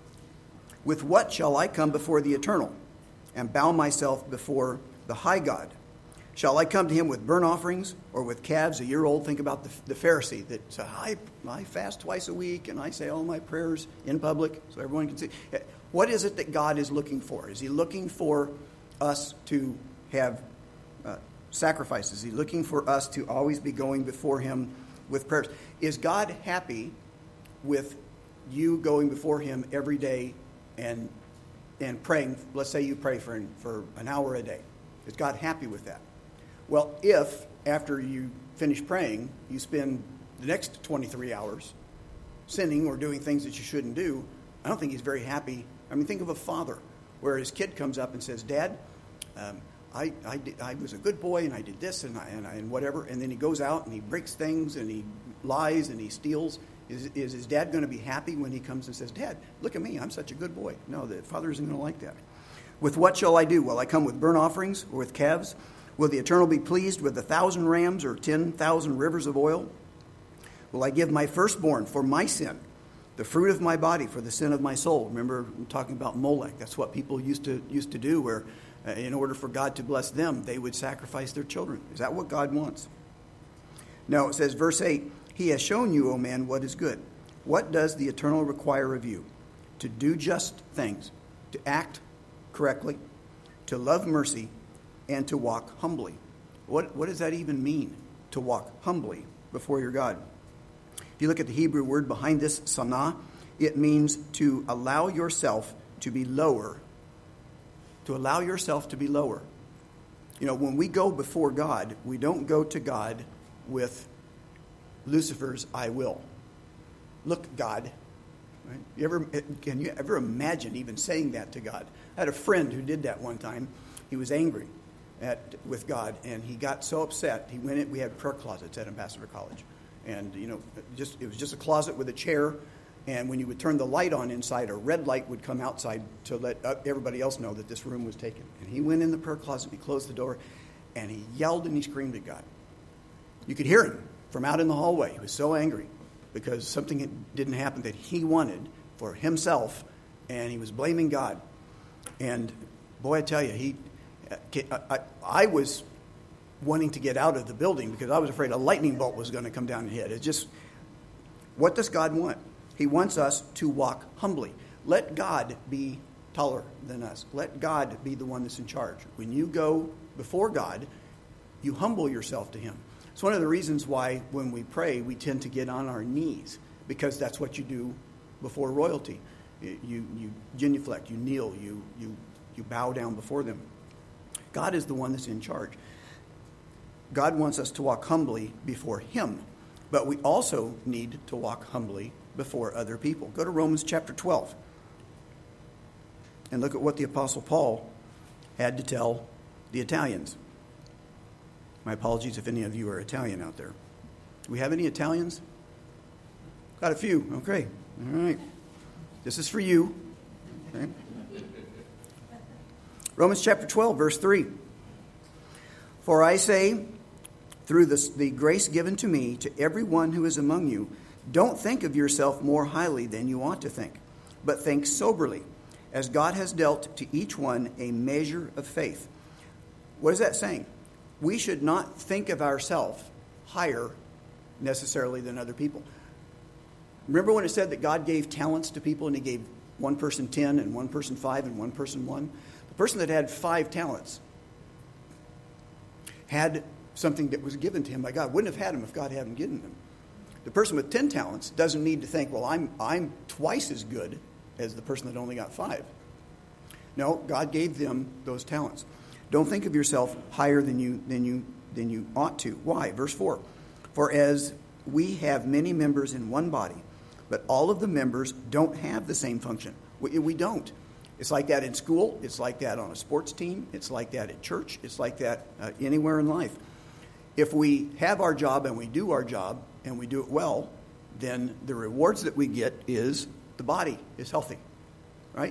With what shall I come before the Eternal and bow myself before the high God? Shall I come to him with burnt offerings or with calves a year old? Think about the, the Pharisee that said, I, I fast twice a week and I say all my prayers in public so everyone can see. What is it that God is looking for? Is he looking for us to have uh, sacrifices? Is he looking for us to always be going before him with prayers? Is God happy with you going before him every day and and praying? Let's say you pray for, for an hour a day. Is God happy with that? Well, if after you finish praying, you spend the next twenty-three hours sinning or doing things that you shouldn't do, I don't think he's very happy. I mean, think of a father where his kid comes up and says, Dad, um, I, I, did, I was a good boy and I did this and, I, and, I, and whatever. And then he goes out and he breaks things and he lies and he steals. Is, is his dad going to be happy when he comes and says, Dad, look at me, I'm such a good boy? No, the father isn't going to like that. With what shall I do? Will I come with burnt offerings or with calves? Will the Eternal be pleased with a thousand rams or ten thousand rivers of oil? Will I give my firstborn for my sin, the fruit of my body for the sin of my soul? Remember, I'm talking about Molech. That's what people used to used to do, where uh, in order for God to bless them, they would sacrifice their children. Is that what God wants? No, it says, verse eight, he has shown you, O man, what is good. What does the Eternal require of you? To do just things, to act correctly, to love mercy, and to walk humbly. What, what does that even mean, to walk humbly before your God? If you look at the Hebrew word behind this, sanah, it means to allow yourself to be lower. To allow yourself to be lower. You know, when we go before God, we don't go to God with Lucifer's I will. Look, God. Right? You ever, can you ever imagine even saying that to God? I had a friend who did that one time. He was angry at with God, and he got so upset. He went in, we had prayer closets at Ambassador College. And, you know, just it was just a closet with a chair. And when you would turn the light on inside, a red light would come outside to let everybody else know that this room was taken. And he went in the prayer closet, he closed the door, and he yelled and he screamed at God. You could hear him from out in the hallway. He was so angry because something didn't happen that he wanted for himself, and he was blaming God. And, boy, I tell you, he, I, I, I was wanting to get out of the building because I was afraid a lightning bolt was going to come down and hit. It's just, what does God want? He wants us to walk humbly. Let God be taller than us. Let God be the one that's in charge. When you go before God, you humble yourself to him. It's one of the reasons why when we pray, we tend to get on our knees, because that's what you do before royalty. You, you, you genuflect, you kneel, you, you, you bow down before them. God is the one that's in charge. God wants us to walk humbly before him, but we also need to walk humbly before other people. Go to Romans chapter twelve and look at what the Apostle Paul had to tell the Italians. My apologies if any of you are Italian out there. Do we have any Italians? Got a few. Okay. All right. This is for you. Okay. Romans chapter twelve, verse three. For I say, through the, the grace given to me, to everyone who is among you, don't think of yourself more highly than you ought to think, but think soberly, as God has dealt to each one a measure of faith. What is that saying? We should not think of ourselves higher necessarily than other people. Remember when it said that God gave talents to people and he gave one person ten and one person five and one person one? The person that had five talents had something that was given to him by God. Wouldn't have had him if God hadn't given him. The person with ten talents doesn't need to think, well, I'm I'm twice as good as the person that only got five. No, God gave them those talents. Don't think of yourself higher than you than you than you ought to. Why? Verse four. For as we have many members in one body, but all of the members don't have the same function. We, we don't. It's like that in school. It's like that on a sports team. It's like that at church. It's like that uh, anywhere in life. If we have our job and we do our job and we do it well, then the rewards that we get is the body is healthy, right?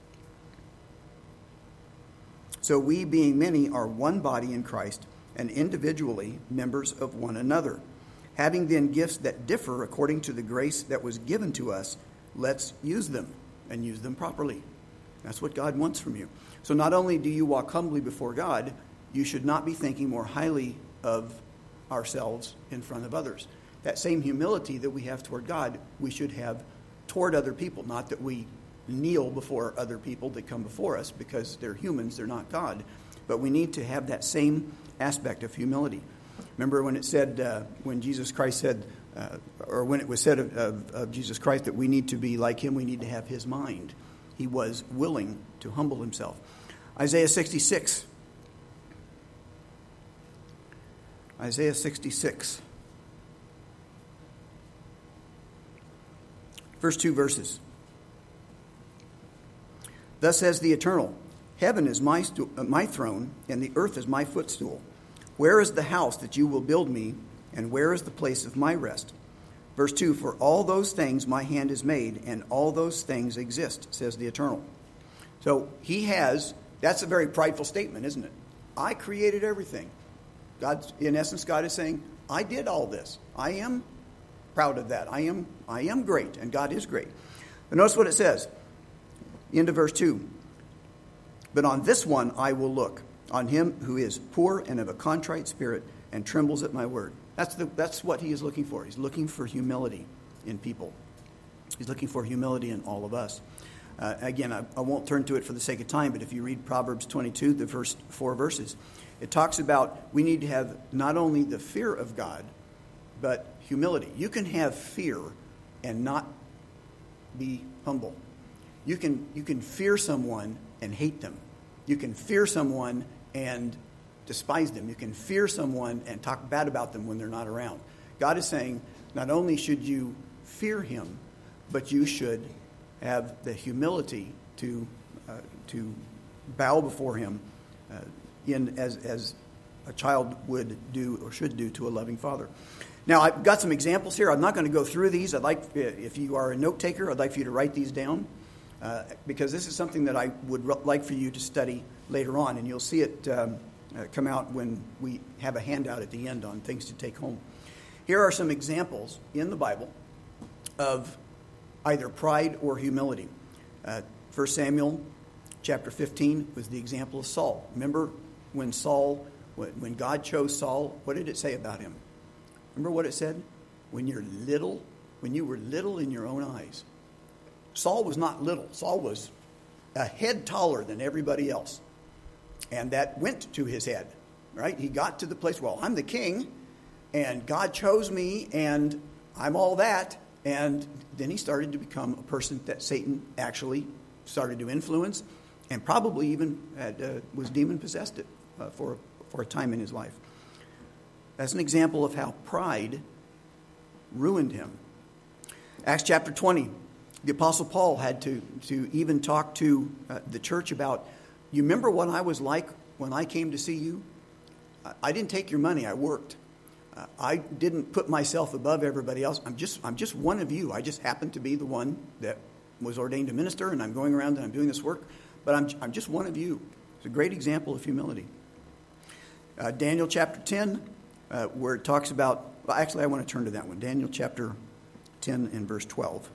So we, being many, are one body in Christ and individually members of one another. Having then gifts that differ according to the grace that was given to us, let's use them and use them properly. That's what God wants from you. So not only do you walk humbly before God, you should not be thinking more highly of ourselves in front of others. That same humility that we have toward God, we should have toward other people. Not that we kneel before other people that come before us, because they're humans, they're not God. But we need to have that same aspect of humility. Remember when it said, uh, when Jesus Christ said, uh, or when it was said of, of, of Jesus Christ that we need to be like him, we need to have his mind. He was willing to humble himself. Isaiah sixty-six. Isaiah sixty-six. First two verses. Thus says the Eternal, heaven is my, stu- uh, my throne, and the earth is my footstool. Where is the house that you will build me, and where is the place of my rest? Verse two, for all those things my hand has made, and all those things exist, says the Eternal. So he has, that's a very prideful statement, isn't it? I created everything. God, in essence, God is saying, I did all this. I am proud of that. I am, I am great, and God is great. But notice what it says. Into verse two. But on this one I will look, on him who is poor and of a contrite spirit and trembles at my word. That's the, that's what he is looking for. He's looking for humility in people. He's looking for humility in all of us. Uh, again, I, I won't turn to it for the sake of time, but if you read Proverbs twenty-two, the first four verses, it talks about we need to have not only the fear of God, but humility. You can have fear and not be humble. You can you can fear someone and hate them. You can fear someone and despise them. You can fear someone and talk bad about them when they're not around. God is saying not only should you fear him, but you should have the humility to uh, to bow before him uh, in as as a child would do or should do to a loving father. Now, I've got some examples here. I'm not going to go through these. I'd like, if you are a note taker, I'd like for you to write these down. Uh, because this is something that I would r- like for you to study later on, and you'll see it um, uh, come out when we have a handout at the end on things to take home. Here are some examples in the Bible of either pride or humility. Uh, First Samuel chapter fifteen was the example of Saul. Remember when Saul, when God chose Saul, what did it say about him? Remember what it said? When you're little, when you were little in your own eyes. Saul was not little. Saul was a head taller than everybody else. And that went to his head, right? He got to the place, well, I'm the king, and God chose me, and I'm all that. And then he started to become a person that Satan actually started to influence, and probably even had, uh, was demon-possessed it, uh, for, for a time in his life. That's an example of how pride ruined him. Acts chapter twenty, the Apostle Paul had to, to even talk to uh, the church about, you remember what I was like when I came to see you? I, I didn't take your money, I worked. Uh, I didn't put myself above everybody else. I'm just I'm just one of you. I just happened to be the one that was ordained to minister, and I'm going around and I'm doing this work. But I'm I'm just one of you. It's a great example of humility. Uh, Daniel chapter ten, uh, where it talks about, well, actually I want to turn to that one. Daniel chapter ten and verse twelve.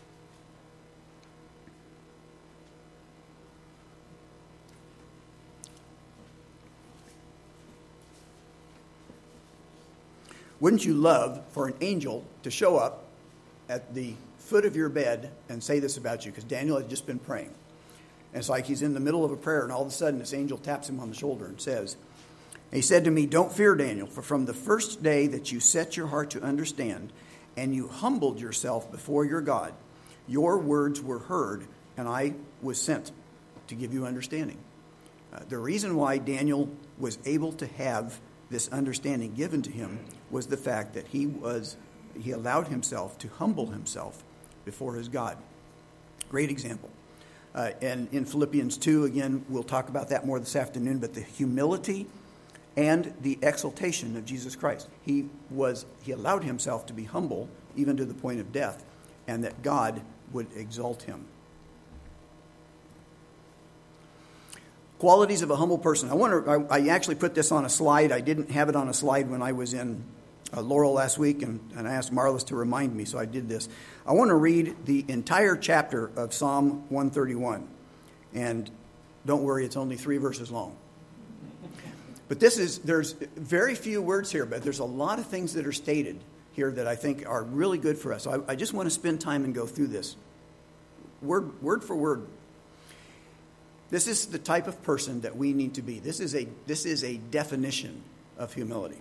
Wouldn't you love for an angel to show up at the foot of your bed and say this about you? Because Daniel had just been praying. And it's like he's in the middle of a prayer, and all of a sudden this angel taps him on the shoulder and says, he said to me, don't fear, Daniel, for from the first day that you set your heart to understand and you humbled yourself before your God, your words were heard, and I was sent to give you understanding. Uh, the reason why Daniel was able to have this understanding given to him was the fact that he was he allowed himself to humble himself before his God. Great example. Uh, and in Philippians two, again, we'll talk about that more this afternoon, but the humility and the exaltation of Jesus Christ. He was he allowed himself to be humble even to the point of death, and that God would exalt him. Qualities of a humble person. I wonder, I, I actually put this on a slide. I didn't have it on a slide when I was in uh, Laurel last week, and, and I asked Marlis to remind me, so I did this. I want to read the entire chapter of Psalm one thirty-one. And don't worry, it's only three verses long. But this is, there's very few words here, but there's a lot of things that are stated here that I think are really good for us. So I, I just want to spend time and go through this. Word, word for word. This is the type of person that we need to be. This is a this is a definition of humility.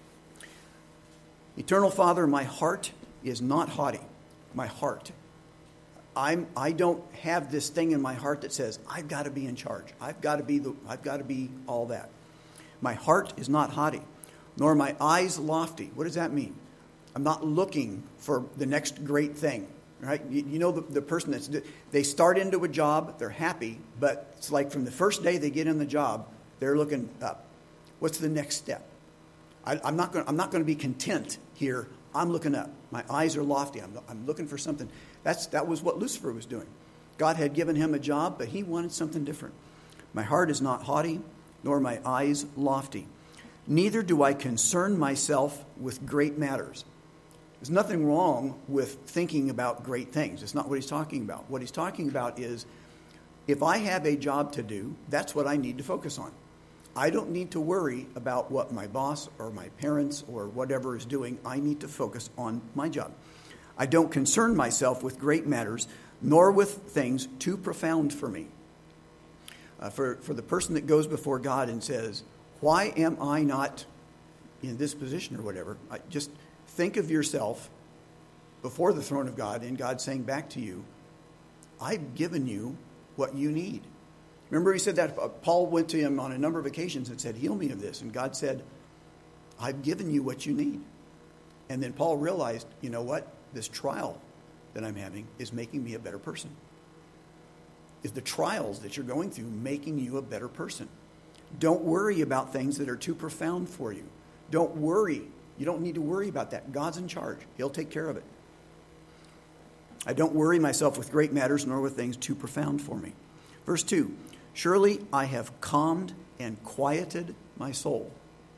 Eternal Father, my heart is not haughty. My heart. I'm I don't have this thing in my heart that says I've got to be in charge. I've got to be the I've got to be all that. My heart is not haughty, nor my eyes lofty. What does that mean? I'm not looking for the next great thing. Right? You, you know the, the person that's, they start into a job, they're happy, but it's like from the first day they get in the job, they're looking up. What's the next step? I, I'm not going I'm not going to be content here. I'm looking up. My eyes are lofty. I'm, I'm looking for something. That's That was what Lucifer was doing. God had given him a job, but he wanted something different. My heart is not haughty, nor my eyes lofty. Neither do I concern myself with great matters. There's nothing wrong with thinking about great things. It's not what he's talking about. What he's talking about is, if I have a job to do, that's what I need to focus on. I don't need to worry about what my boss or my parents or whatever is doing. I need to focus on my job. I don't concern myself with great matters, nor with things too profound for me. Uh, for, for the person that goes before God and says, why am I not in this position or whatever? I just... Think of yourself before the throne of God, and God saying back to you, I've given you what you need. Remember he said that? Paul went to him on a number of occasions and said, heal me of this. And God said, I've given you what you need. And then Paul realized, you know what? This trial that I'm having is making me a better person. Is the trials that you're going through making you a better person? Don't worry about things that are too profound for you. Don't worry. You don't need to worry about that. God's in charge. He'll take care of it. I don't worry myself with great matters, nor with things too profound for me. Verse two, surely I have calmed and quieted my soul.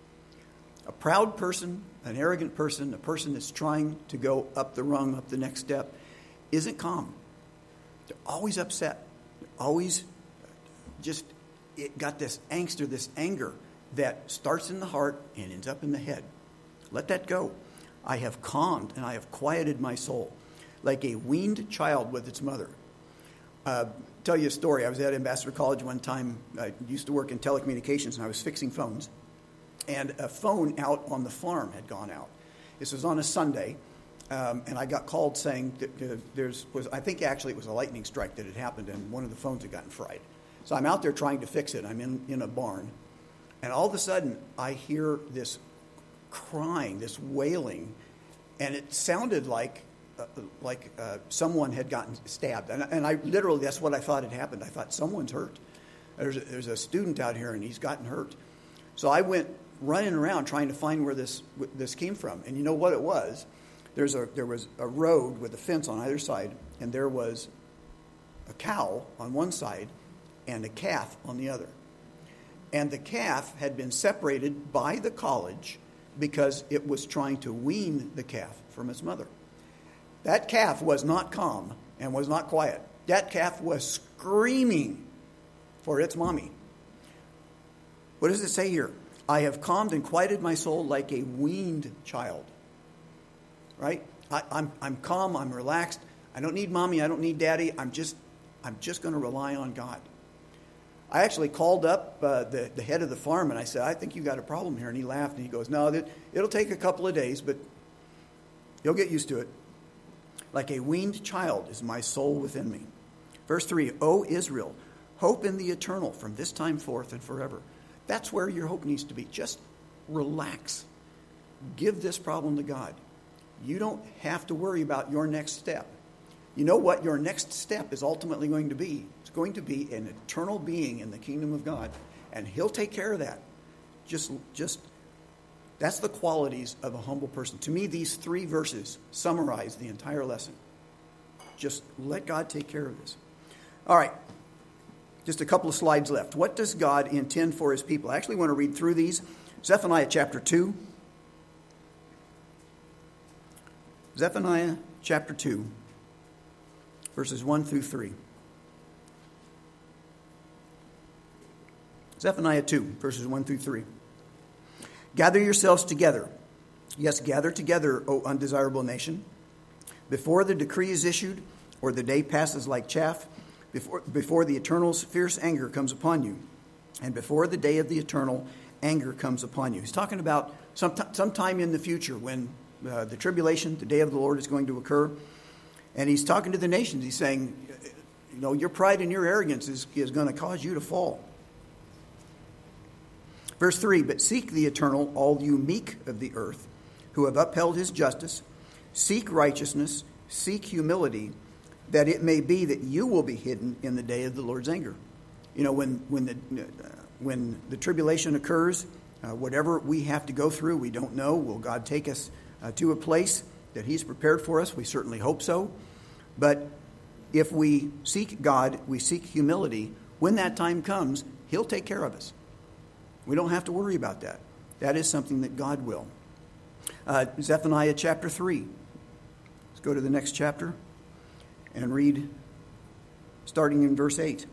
A proud person, an arrogant person, a person that's trying to go up the rung, up the next step, isn't calm. They're always upset. They're always just it got this angst or this anger that starts in the heart and ends up in the head. Let that go. I have calmed and I have quieted my soul, like a weaned child with its mother. Uh, tell you a story. I was at Ambassador College one time. I used to work in telecommunications, and I was fixing phones. and a phone out on the farm had gone out. This was on a Sunday, um, and I got called saying that uh, there's was I think actually it was a lightning strike that had happened, and one of the phones had gotten fried. So I'm out there trying to fix it. I'm in, in a barn, and all of a sudden I hear this crying, this wailing, and it sounded like uh, like uh, someone had gotten stabbed. And, and I literally, that's what I thought had happened. I thought, someone's hurt. There's a, there's a student out here, and he's gotten hurt. So I went running around trying to find where this this came from. And you know what it was? There's a there was a road with a fence on either side, and there was a cow on one side and a calf on the other. And the calf had been separated by the college because it was trying to wean the calf from its mother. That calf was not calm and was not quiet. That calf was screaming for its mommy. What does it say here? I have calmed and quieted my soul like a weaned child. Right? I, I'm I'm calm. I'm relaxed. I don't need mommy. I don't need daddy. I'm just I'm just going to rely on God. I actually called up uh, the, the head of the farm, and I said, I think you got a problem here. And he laughed, and he goes, no, that, it'll take a couple of days, but you'll get used to it. Like a weaned child is my soul within me. Verse three, O Israel, hope in the eternal from this time forth and forever. That's where your hope needs to be. Just relax. Give this problem to God. You don't have to worry about your next step. You know what your next step is ultimately going to be? It's going to be an eternal being in the kingdom of God, and He'll take care of that. Just, just that's the qualities of a humble person. To me, these three verses summarize the entire lesson. Just let God take care of this. All right, just a couple of slides left. What does God intend for His people? I actually want to read through these. Zephaniah chapter two. Zephaniah chapter two. Verses one through three. Zephaniah two, verses one through three. Gather yourselves together. Yes, gather together, O undesirable nation. Before the decree is issued, or the day passes like chaff, before, before the Eternal's fierce anger comes upon you, and before the day of the eternal anger comes upon you. He's talking about some sometime in the future when uh, the tribulation, the day of the Lord, is going to occur. And he's talking to the nations. He's saying, you know, your pride and your arrogance is, is going to cause you to fall. Verse three, but seek the eternal, all you meek of the earth, who have upheld his justice. Seek righteousness, seek humility, that it may be that you will be hidden in the day of the Lord's anger. You know, when, when, the, uh, when the tribulation occurs, uh, whatever we have to go through, we don't know. Will God take us uh, to a place that He's prepared for us? We certainly hope so. But if we seek God, we seek humility, when that time comes, He'll take care of us. We don't have to worry about that. That is something that God will. Uh, Zephaniah chapter three. Let's go to the next chapter and read starting in verse eight.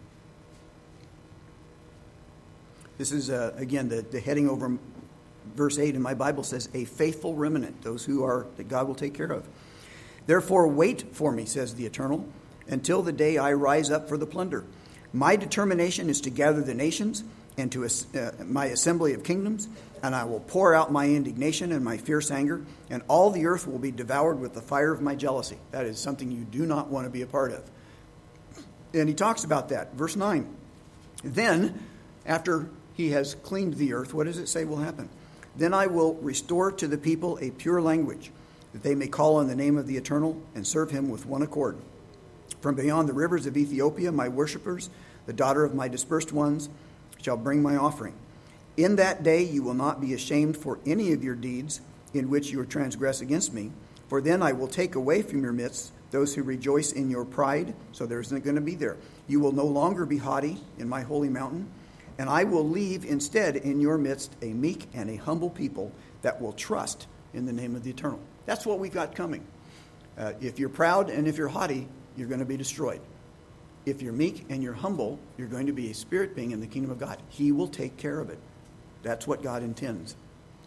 This is, uh, again, the, the heading over verse eight in my Bible says, a faithful remnant, those who are, that God will take care of. Therefore wait for me, says the Eternal, until the day I rise up for the plunder. My determination is to gather the nations and to uh, my assembly of kingdoms, and I will pour out my indignation and my fierce anger, and all the earth will be devoured with the fire of my jealousy. That is something you do not want to be a part of. And he talks about that. Verse nine. Then, after he has cleaned the earth, what does it say will happen? Then I will restore to the people a pure language, that they may call on the name of the Eternal and serve Him with one accord. From beyond the rivers of Ethiopia, my worshippers, the daughter of my dispersed ones, shall bring my offering. In that day you will not be ashamed for any of your deeds in which you transgress against me, for then I will take away from your midst those who rejoice in your pride, so there isn't going to be there. You will no longer be haughty in my holy mountain, and I will leave instead in your midst a meek and a humble people that will trust in the name of the Eternal. That's what we've got coming. Uh, if you're proud and if you're haughty, you're going to be destroyed. If you're meek and you're humble, you're going to be a spirit being in the kingdom of God. He will take care of it. That's what God intends.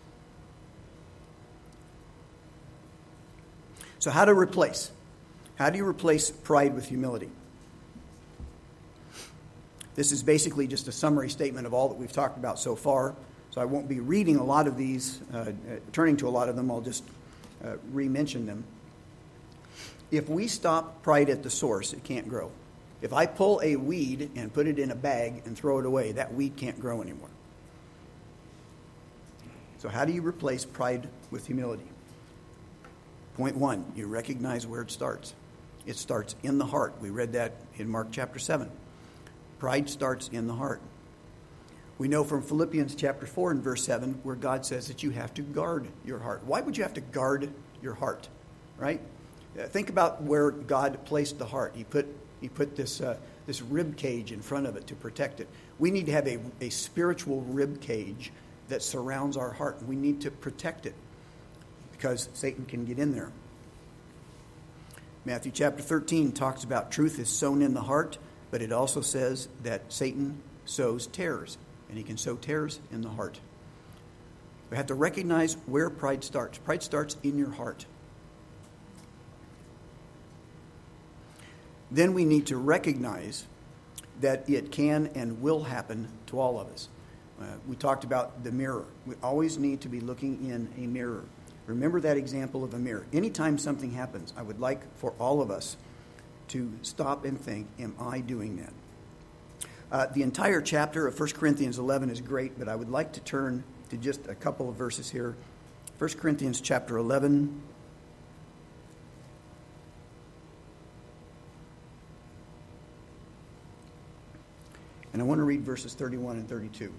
So how to replace? How do you replace pride with humility? This is basically just a summary statement of all that we've talked about so far. So I won't be reading a lot of these, uh, turning to a lot of them. I'll just uh, re-mention them. If we stop pride at the source, it can't grow. If I pull a weed and put it in a bag and throw it away, that weed can't grow anymore. So how do you replace pride with humility? Point one, you recognize where it starts. It starts in the heart. We read that in Mark chapter seven. Pride starts in the heart. We know from Philippians chapter four and verse seven where God says that you have to guard your heart. Why would you have to guard your heart, right? Think about where God placed the heart. He put he put this uh, this rib cage in front of it to protect it. We need to have a, a spiritual rib cage that surrounds our heart. We need to protect it because Satan can get in there. Matthew chapter thirteen talks about truth is sown in the heart, but it also says that Satan sows tares, and he can sow tares in the heart. We have to recognize where pride starts. Pride starts in your heart. Then we need to recognize that it can and will happen to all of us. Uh, we talked about the mirror. We always need to be looking in a mirror. Remember that example of a mirror. Anytime something happens, I would like for all of us to stop and think, am I doing that? Uh, the entire chapter of First Corinthians eleven is great, but I would like to turn to just a couple of verses here. First Corinthians chapter eleven. And I want to read verses thirty-one and thirty-two.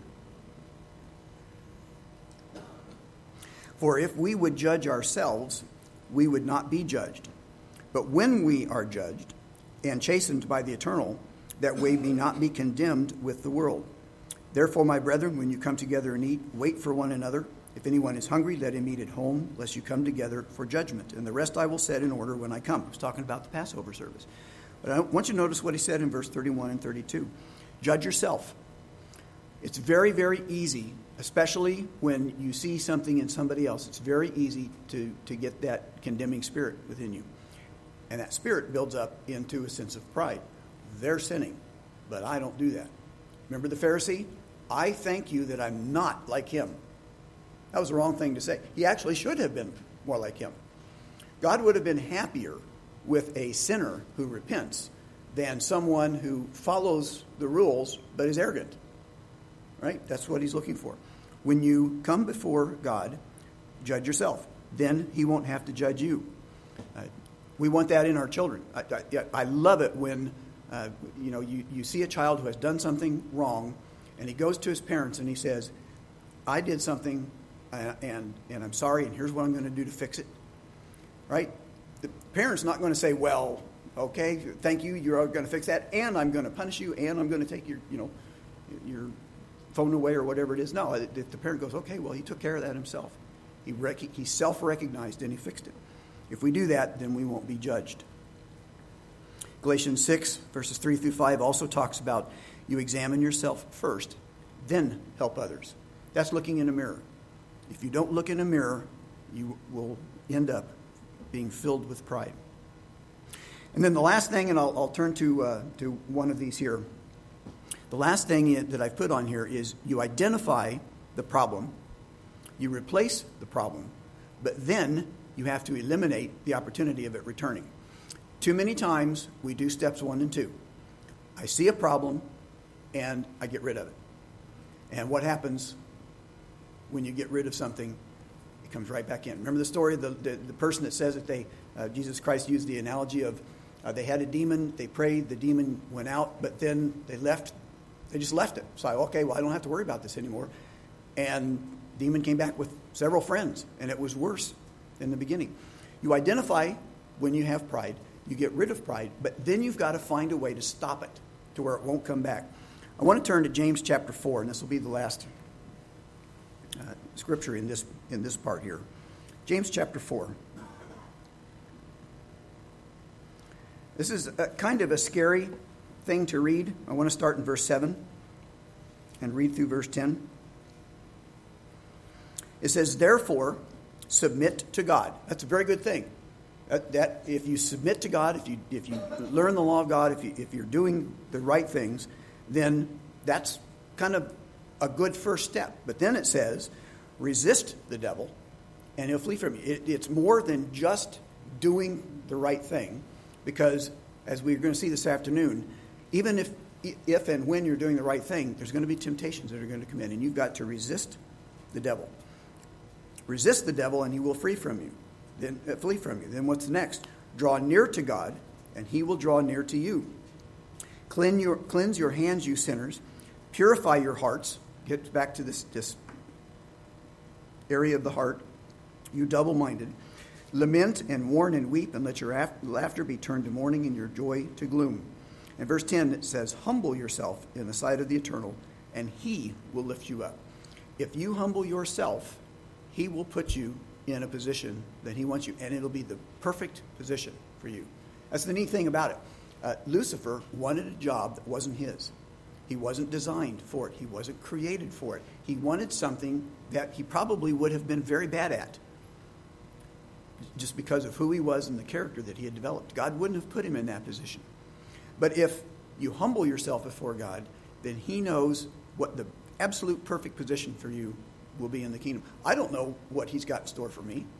For if we would judge ourselves, we would not be judged. But when we are judged and chastened by the eternal, that we may not be condemned with the world. Therefore, my brethren, when you come together and eat, wait for one another. If anyone is hungry, let him eat at home, lest you come together for judgment. And the rest I will set in order when I come. I was talking about the Passover service. But I want you to notice what he said in verse thirty-one and thirty-two. Judge yourself. It's very, very easy, especially when you see something in somebody else. It's very easy to, to get that condemning spirit within you. And that spirit builds up into a sense of pride. They're sinning, but I don't do that. Remember the Pharisee? I thank you that I'm not like him. That was the wrong thing to say. He actually should have been more like him. God would have been happier with a sinner who repents than someone who follows the rules but is arrogant. Right? That's what he's looking for. When you come before God, judge yourself. Then he won't have to judge you. Uh, we want that in our children. I, I, I love it when uh, you know you, you see a child who has done something wrong, and he goes to his parents and he says, I did something, uh, and, and I'm sorry, and here's what I'm going to do to fix it. Right? The parent's not going to say, well, okay, thank you, you're going to fix that, and I'm going to punish you, and I'm going to take your, you know, your phone away or whatever it is. No, if the parent goes, okay, well, he took care of that himself. He rec- he self-recognized and he fixed it. If we do that, then we won't be judged. Galatians six, verses three through five also talks about you examine yourself first, then help others. That's looking in a mirror. If you don't look in a mirror, you will end up being filled with pride. And then the last thing, and I'll, I'll turn to uh, to one of these here. The last thing that I've put on here is you identify the problem, you replace the problem, but then you have to eliminate the opportunity of it returning. Too many times we do steps one and two. I see a problem and I get rid of it. And what happens when you get rid of something? It comes right back in. Remember the story of the, the, the person that says that they, uh, Jesus Christ used the analogy of uh, they had a demon, they prayed, the demon went out, but then they left. They just left it. So, I, okay, well, I don't have to worry about this anymore. And the demon came back with several friends, and it was worse than the beginning. You identify when you have pride. You get rid of pride, but then you've got to find a way to stop it to where it won't come back. I want to turn to James chapter four, and this will be the last uh, scripture in this in this part here. James chapter four. This is a, kind of a scary thing to read. I want to start in verse seven and read through verse ten. It says, therefore, submit to God. That's a very good thing. That, that if you submit to God, if you if you learn the law of God, if you if you're doing the right things, then that's kind of a good first step. But then it says, resist the devil, and he'll flee from you. It, it's more than just doing the right thing, because as we're going to see this afternoon, even if if and when you're doing the right thing, there's going to be temptations that are going to come in, and you've got to resist the devil. Resist the devil, and he will flee from you. Then uh, flee from you. Then what's next? Draw near to God, and he will draw near to you. Cleanse your, cleanse your hands, you sinners. Purify your hearts. Get back to this, this area of the heart. You double-minded. Lament and mourn and weep, and let your af- laughter be turned to mourning and your joy to gloom. In verse ten, it says, humble yourself in the sight of the Eternal, and he will lift you up. If you humble yourself, he will put you in a position that he wants you, and it'll be the perfect position for you. That's the neat thing about it. Uh, Lucifer wanted a job that wasn't his. He wasn't designed for it. He wasn't created for it. He wanted something that he probably would have been very bad at, just because of who he was and the character that he had developed. God wouldn't have put him in that position. But if you humble yourself before God, then he knows what the absolute perfect position for you will be in the kingdom. I don't know what he's got in store for me.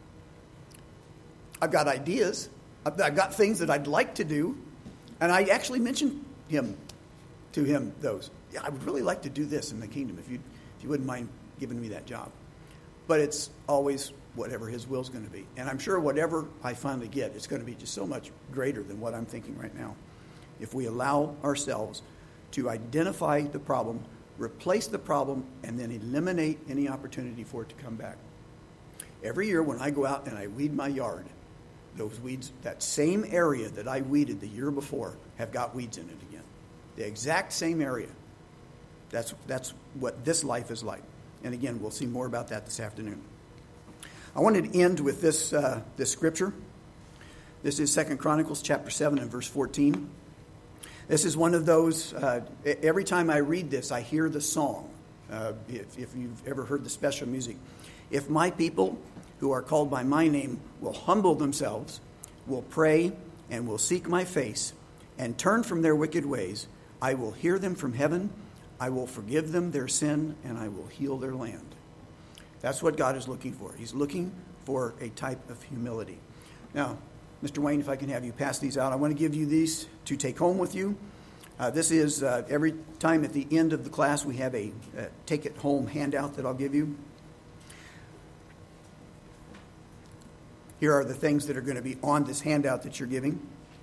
I've got ideas. I've got things that I'd like to do. And I actually mentioned him to him those. Yeah, I would really like to do this in the kingdom if you if you wouldn't mind giving me that job. But it's always whatever his will's going to be. And I'm sure whatever I finally get, it's going to be just so much greater than what I'm thinking right now. If we allow ourselves to identify the problem, replace the problem, and then eliminate any opportunity for it to come back. Every year when I go out and I weed my yard, those weeds, that same area that I weeded the year before, have got weeds in it again. The exact same area. That's, that's what this life is like. And again, we'll see more about that this afternoon. I wanted to end with this, uh, this scripture. This is Second Chronicles chapter seven and verse fourteen. This is one of those, uh, every time I read this, I hear the song. Uh, if, if you've ever heard the special music. If my people who are called by my name will humble themselves, will pray, and will seek my face, and turn from their wicked ways, I will hear them from heaven, I will forgive them their sin, and I will heal their land. That's what God is looking for. He's looking for a type of humility. Now, Mister Wayne, if I can have you pass these out. I want to give you these to take home with you. Uh, this is uh, every time at the end of the class we have a uh, take-it-home handout that I'll give you. Here are the things that are going to be on this handout that you're giving.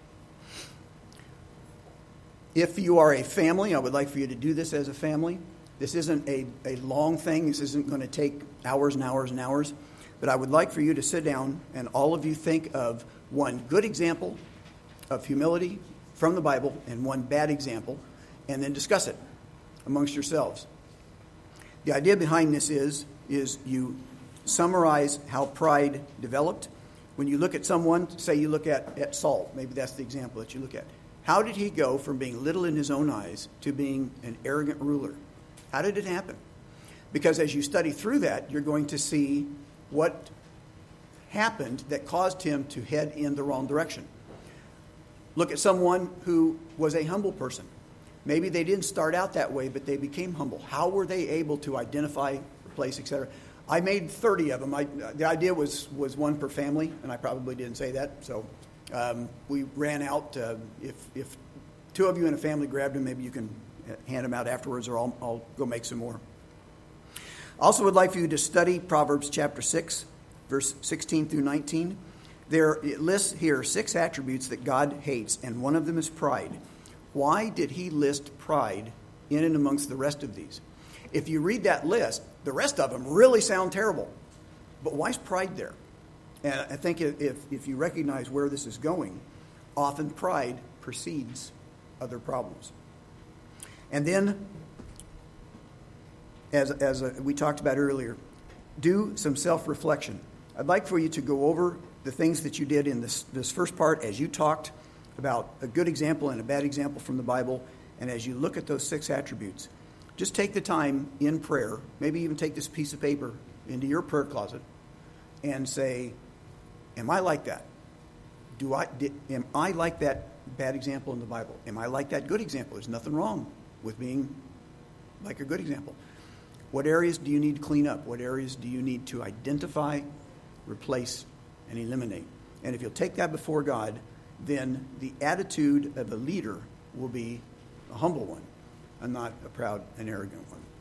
If you are a family, I would like for you to do this as a family. This isn't a, a long thing. This isn't going to take hours and hours and hours. But I would like for you to sit down and all of you think of one good example of humility from the Bible and one bad example, and then discuss it amongst yourselves. The idea behind this is, is you summarize how pride developed. When you look at someone, say you look at, at Saul, maybe that's the example that you look at. How did he go from being little in his own eyes to being an arrogant ruler? How did it happen? Because as you study through that, you're going to see what happened that caused him to head in the wrong direction. Look at someone who was a humble person. Maybe they didn't start out that way, but they became humble. How were they able to identify, replace, et cetera? I made thirty of them. I, the idea was, was one per family, and I probably didn't say that. So um, we ran out. Uh, if, if two of you in a family grabbed them, maybe you can hand them out afterwards, or I'll, I'll go make some more. Also would like for you to study Proverbs chapter six, verse sixteen through nineteen. There it lists here six attributes that God hates, and one of them is pride. Why did he list pride in and amongst the rest of these? If you read that list, the rest of them really sound terrible. But why is pride there? And I think if, if you recognize where this is going, often pride precedes other problems. And then, as, as we talked about earlier, do some self-reflection. I'd like for you to go over the things that you did in this, this first part as you talked about a good example and a bad example from the Bible, and as you look at those six attributes, just take the time in prayer, maybe even take this piece of paper into your prayer closet and say, am I like that? Do I, did, am I like that bad example in the Bible? Am I like that good example? There's nothing wrong with being like a good example. What areas do you need to clean up? What areas do you need to identify, replace, and eliminate? And if you'll take that before God, then the attitude of a leader will be a humble one and not a proud and arrogant one.